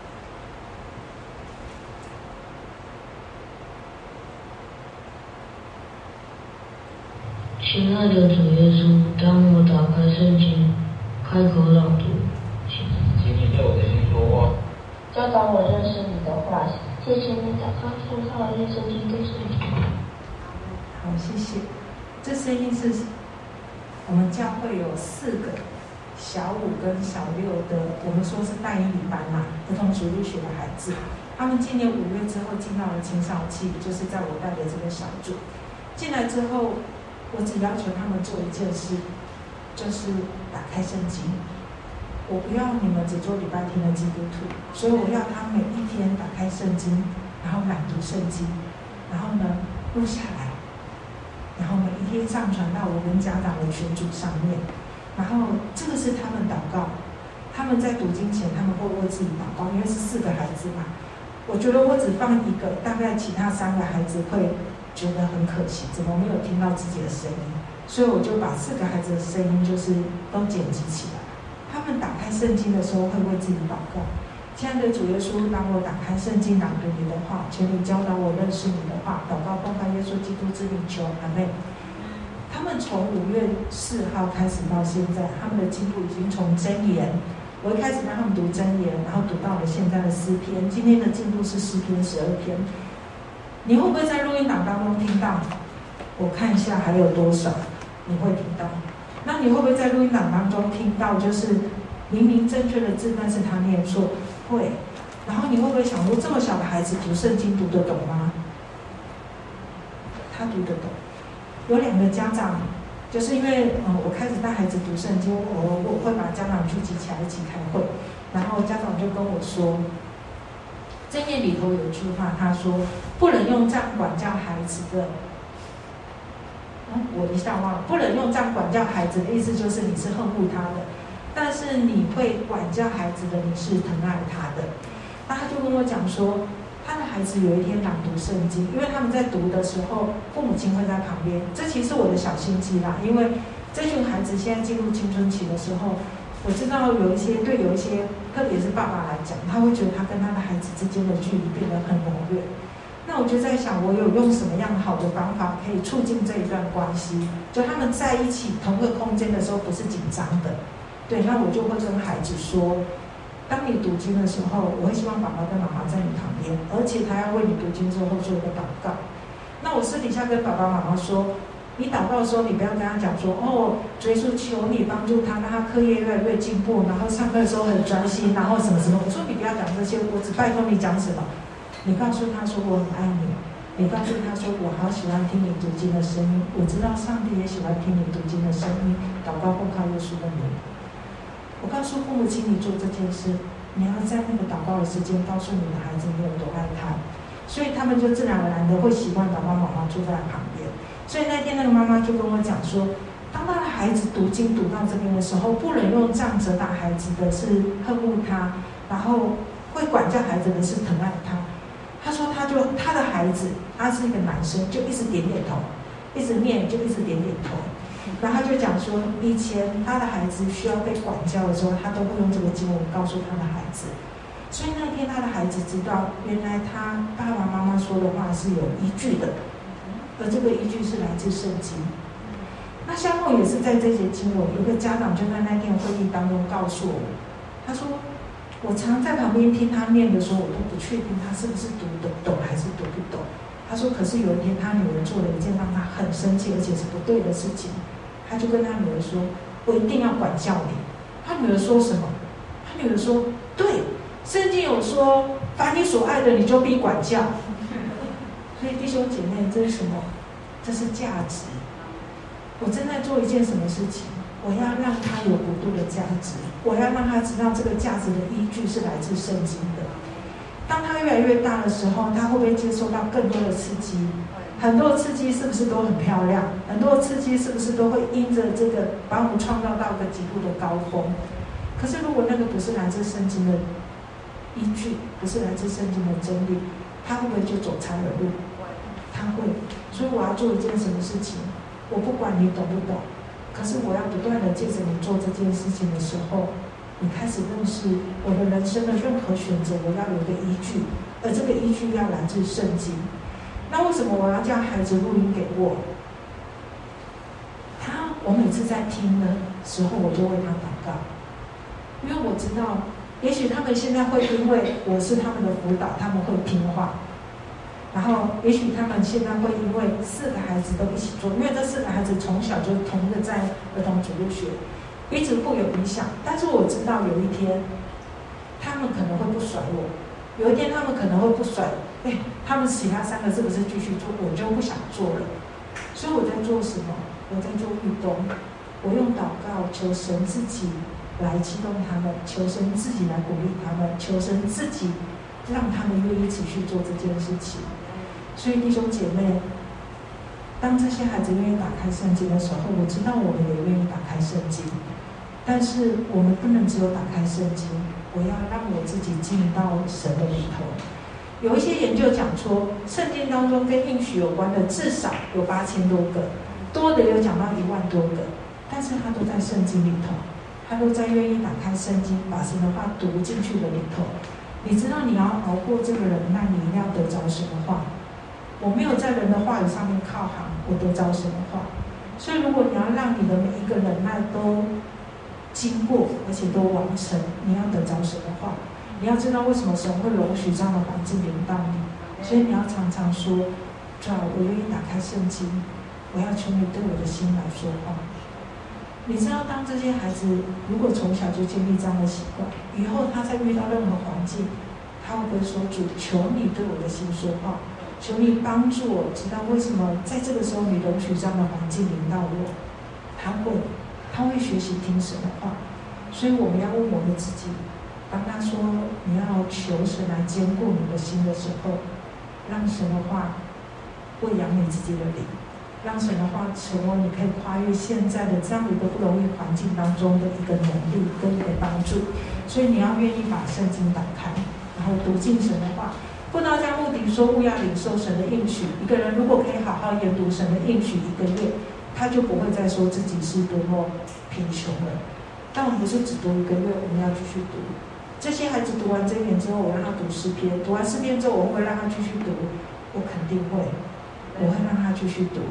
亲爱的主耶稣，当我打开圣经，开口朗读， 请你对我的心说话， 教导我认识你的话。谢谢你打开塑造一圣经的声音。 好，谢谢。这声音是我们教会有四个小五跟小六的，我们说是带英语班嘛，儿童主日学的孩子。他们今年五月之后进到了青少期，就是在我带的这个小组。进来之后，我只要求他们做一件事，就是打开圣经。我不要你们只做礼拜天的基督徒，所以我要他每一天打开圣经，然后朗读圣经，然后呢录下来，然后每一天上传到我跟家长的群组上面。然后这个是他们祷告，他们在读经前他们会为自己祷告，因为是四个孩子嘛。我觉得我只放一个，大概其他三个孩子会觉得很可惜，怎么没有听到自己的声音？所以我就把四个孩子的声音就是都剪辑起来。他们打开圣经的时候会为自己祷告。亲爱的主耶稣，当我打开圣经朗读你的话，求你教导我认识你的话。祷告奉靠耶稣基督之名求，阿们。他们从五月四号开始到现在，他们的进步已经从箴言，我一开始让他们读箴言，然后读到了现在的诗篇，今天的进度是诗篇十二篇。你会不会在录音档当中听到？我看一下还有多少，你会听到。那你会不会在录音档当中听到，就是明明正确的字，但是他念错？会。然后你会不会想说，这么小的孩子读圣经读得懂吗？他读得懂。有两个家长，就是因为呃我开始带孩子读圣经，我我会把家长聚集起来一起开会，然后家长就跟我说，箴言里头有一句话，他说不能用这样管教孩子的。我一下忘了，不能用这样管教孩子的意思就是你是恨恶他的，但是你会管教孩子的，你是疼爱他的。那他就跟我讲说，他的孩子有一天朗读圣经，因为他们在读的时候，父母亲会在旁边。这其实是我的小心机啦，因为这群孩子现在进入青春期的时候， 我知道有一些对有一些，特别是爸爸来讲，他会觉得他跟他的孩子之间的距离变得很遥远。那我就在想，我有用什么样好的方法可以促进这一段关系？就他们在一起同个空间的时候不是紧张的。对，那我就会跟孩子说，当你读经的时候，我会希望爸爸跟妈妈在你旁边，而且他要为你读经之后做一个祷告。那我私底下跟爸爸妈妈说，你祷告的时候，你不要跟他讲说，哦，主耶稣求你帮助他，让他课业越来越进步，然后上课的时候很专心，然后什么什么。我说你不要讲这些，我只拜托你讲什么？你告诉他说我很爱你，你告诉他说我好喜欢听你读经的声音，我知道上帝也喜欢听你读经的声音，祷告奉靠耶稣的名。我告诉父母亲你做这件事，你要在那个祷告的时间告诉你的孩子你有多爱他，所以他们就自然而然的会习惯爸爸妈妈坐在旁边。所以那天那个妈妈就跟我讲说，当他的孩子读经读到这边的时候，不能用这样责打孩子的是恨恶他，然后会管教孩子的是疼爱他。他说他就他的孩子，他是一个男生，就一直点点头，一直念就一直点点头。然后他就讲说，以前他的孩子需要被管教的时候，他都会用这个经文告诉他的孩子。所以那天他的孩子知道，原来他爸爸妈妈说的话是有依据的，而这个依据是来自圣经。那夏末也是在这节经文，有个家长就在那天会议当中告诉我，他说我常在旁边听他念的时候，我都不确定他是不是读得懂还是读不懂。他说可是有一天他女儿做了一件让他很生气而且是不对的事情，他就跟他女儿说，我一定要管教你。他女儿说什么？他女儿说，对，圣经有说凡你所爱的你就必管教。所以弟兄姐妹，这是什么？这是价值。我正在做一件什么事情，我要让他有国度的价值，我要让他知道这个价值的依据是来自圣经的。当他越来越大的时候，他会不会接受到更多的刺激？很多的刺激是不是都很漂亮？很多的刺激是不是都会因着这个把我们创造到一个极度的高峰？可是如果那个不是来自圣经的依据，不是来自圣经的真理，他会不会就走差了路？他会。所以我要做一件什么事情，我不管你懂不懂，可是我要不断的借着你做这件事情的时候，你开始认识我的人生的任何选择，我要有一个依据，而这个依据要来自圣经。那为什么我要叫孩子录音给我？他，我每次在听的时候，我就为他祷告，因为我知道，也许他们现在会因为我是他们的辅导，他们会听话。然后，也许他们现在会因为四个孩子都一起做，因为这四个孩子从小就同一个在儿童主日学，彼此互有影响。但是我知道有一天，他们可能会不甩我，有一天他们可能会不甩，哎，他们其他三个是不是继续做，我就不想做了。所以我在做什么？我在做运动，我用祷告求神自己来激动他们，求神自己来鼓励他们，求神自己让他们愿意持续做这件事情。所以弟兄姐妹，当这些孩子愿意打开圣经的时候，我知道我们也愿意打开圣经，但是我们不能只有打开圣经，我要让我自己进到神的里头。有一些研究讲说，圣经当中跟应许有关的至少有八千多个，多的有讲到一万多个，但是它都在圣经里头，它都在愿意打开圣经，把神的话读进去的里头。你知道你要熬过这个忍耐，你一定要得着神的话。我没有在人的话语上面靠行，我得着神的话。所以如果你要让你的每一个忍耐都经过，而且都完成，你要得着神的话。你要知道为什么神会容许这样的环境临到你，所以你要常常说，主啊，我愿意打开圣经，我要求你对我的心来说话。你知道，当这些孩子如果从小就建立这样的习惯，以后他在遇到任何环境，他会不会说，主，求你对我的心说话，求你帮助我知道为什么在这个时候你容许这样的环境临到我。他会，他会学习听神的话。所以我们要问我们自己，当他说你要求神来坚固你的心的时候，让神的话喂养你自己的灵，让神的话成为你可以跨越现在的这样一个不容易环境当中的一个能力跟一个帮助。所以你要愿意把圣经打开，然后读进神的话。布道家目的说，务要领受神的应许。一个人如果可以好好研读神的应许一个月，他就不会再说自己是多么贫穷了。 但我们不是只读一个月，我们要继续读。这些孩子读完这一年之后，我让他读诗篇，读完诗篇之后，我会不会让他继续读？我肯定会，我会让他继续读。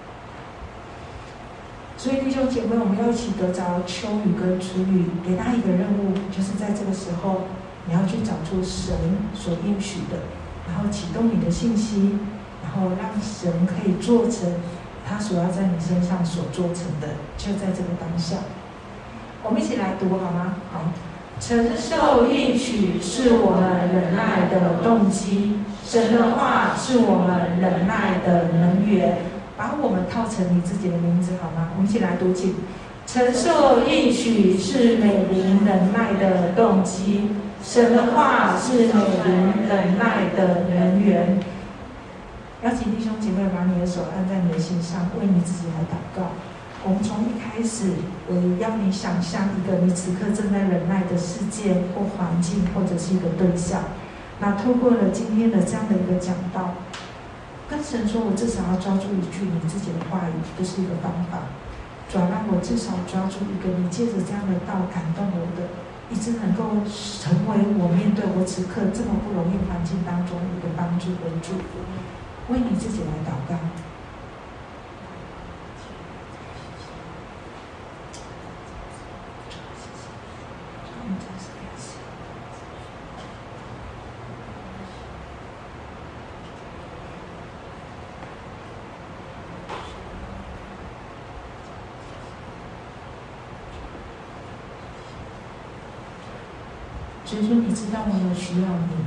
所以弟兄姐妹，我们要一起得着秋雨跟春雨，给他一个任务，就是在这个时候，你要去找出神所应许的，然后启动你的信心，然后让神可以做成他所要在你身上所做成的，就在这个当下。我们一起来读好吗？好。承受应许是我们忍耐的动机，神的话是我们忍耐的能源。把我们套成你自己的名字好吗？我们一起来读经。承受应许是美灵忍耐的动机，神的话是美灵忍耐的能源。邀请弟兄姐妹把你的手按在你的心上，为你自己来祷告。我们从一开始，我要你想象一个你此刻正在忍耐的事件或环境，或者是一个对象。那透过了今天的这样的一个讲道，跟神说，我至少要抓住一句你自己的话语，这是一个方法。主要让我至少抓住一个你借着这样的道感动我的，一直能够成为我面对我此刻这么不容易环境当中一个帮助跟祝福。为你自己来祷告。所以说，你知道我有需要你。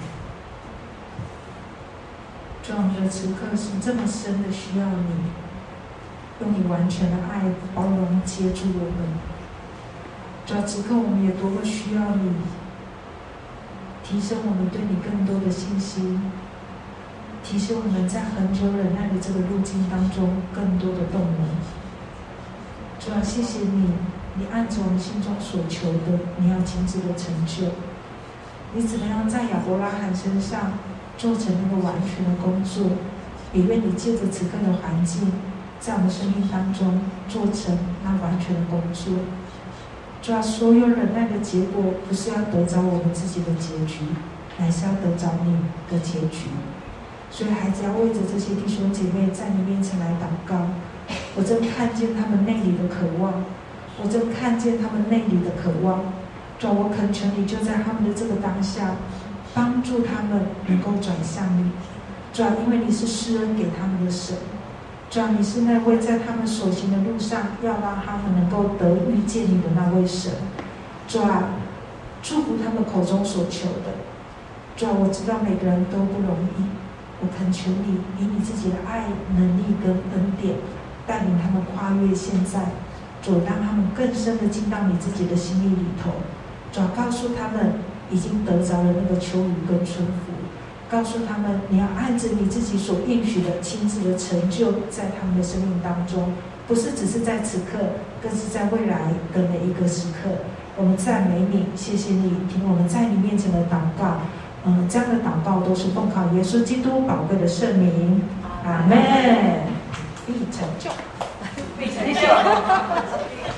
主啊，我们的此刻是这么深的需要你，用你完全的爱包容接住我们。主啊，此刻我们也多么需要你，提升我们对你更多的信心，提升我们在很久忍耐的这个路径当中更多的动能。主啊，谢谢你，你按着我们心中所求的，你要亲自的成就。你怎么样在亚伯拉罕身上做成那个完全的工作？也愿你借着此刻的环境，在我们生命当中做成那完全的工作。主啊，所有忍耐的结果，不是要得着我们自己的结局，乃是要得着你的结局。所以孩子要为着这些弟兄姐妹在你面前来祷告。我真看见他们内里的渴望，我真看见他们内里的渴望。主啊，我恳求你就在他们的这个当下，帮助他们能够转向你。主啊，因为你是施恩给他们的神。主啊，你是那位在他们所行的路上要让他们能够得遇见你的那位神。主啊，祝福他们口中所求的。主啊，我知道每个人都不容易，我恳求你以你自己的爱、能力跟恩典，带领他们跨越现在。主，让他们更深的进到你自己的心意里头。主啊，告诉他们已经得着了那个秋雨跟春福，告诉他们你要按着你自己所应许的亲自的成就在他们的生命当中，不是只是在此刻，更是在未来的每一个时刻。我们赞美你，谢谢你听我们在你面前的祷告。嗯，这样的祷告都是奉靠耶稣基督宝贵的圣名，阿们。必成就， 必成就。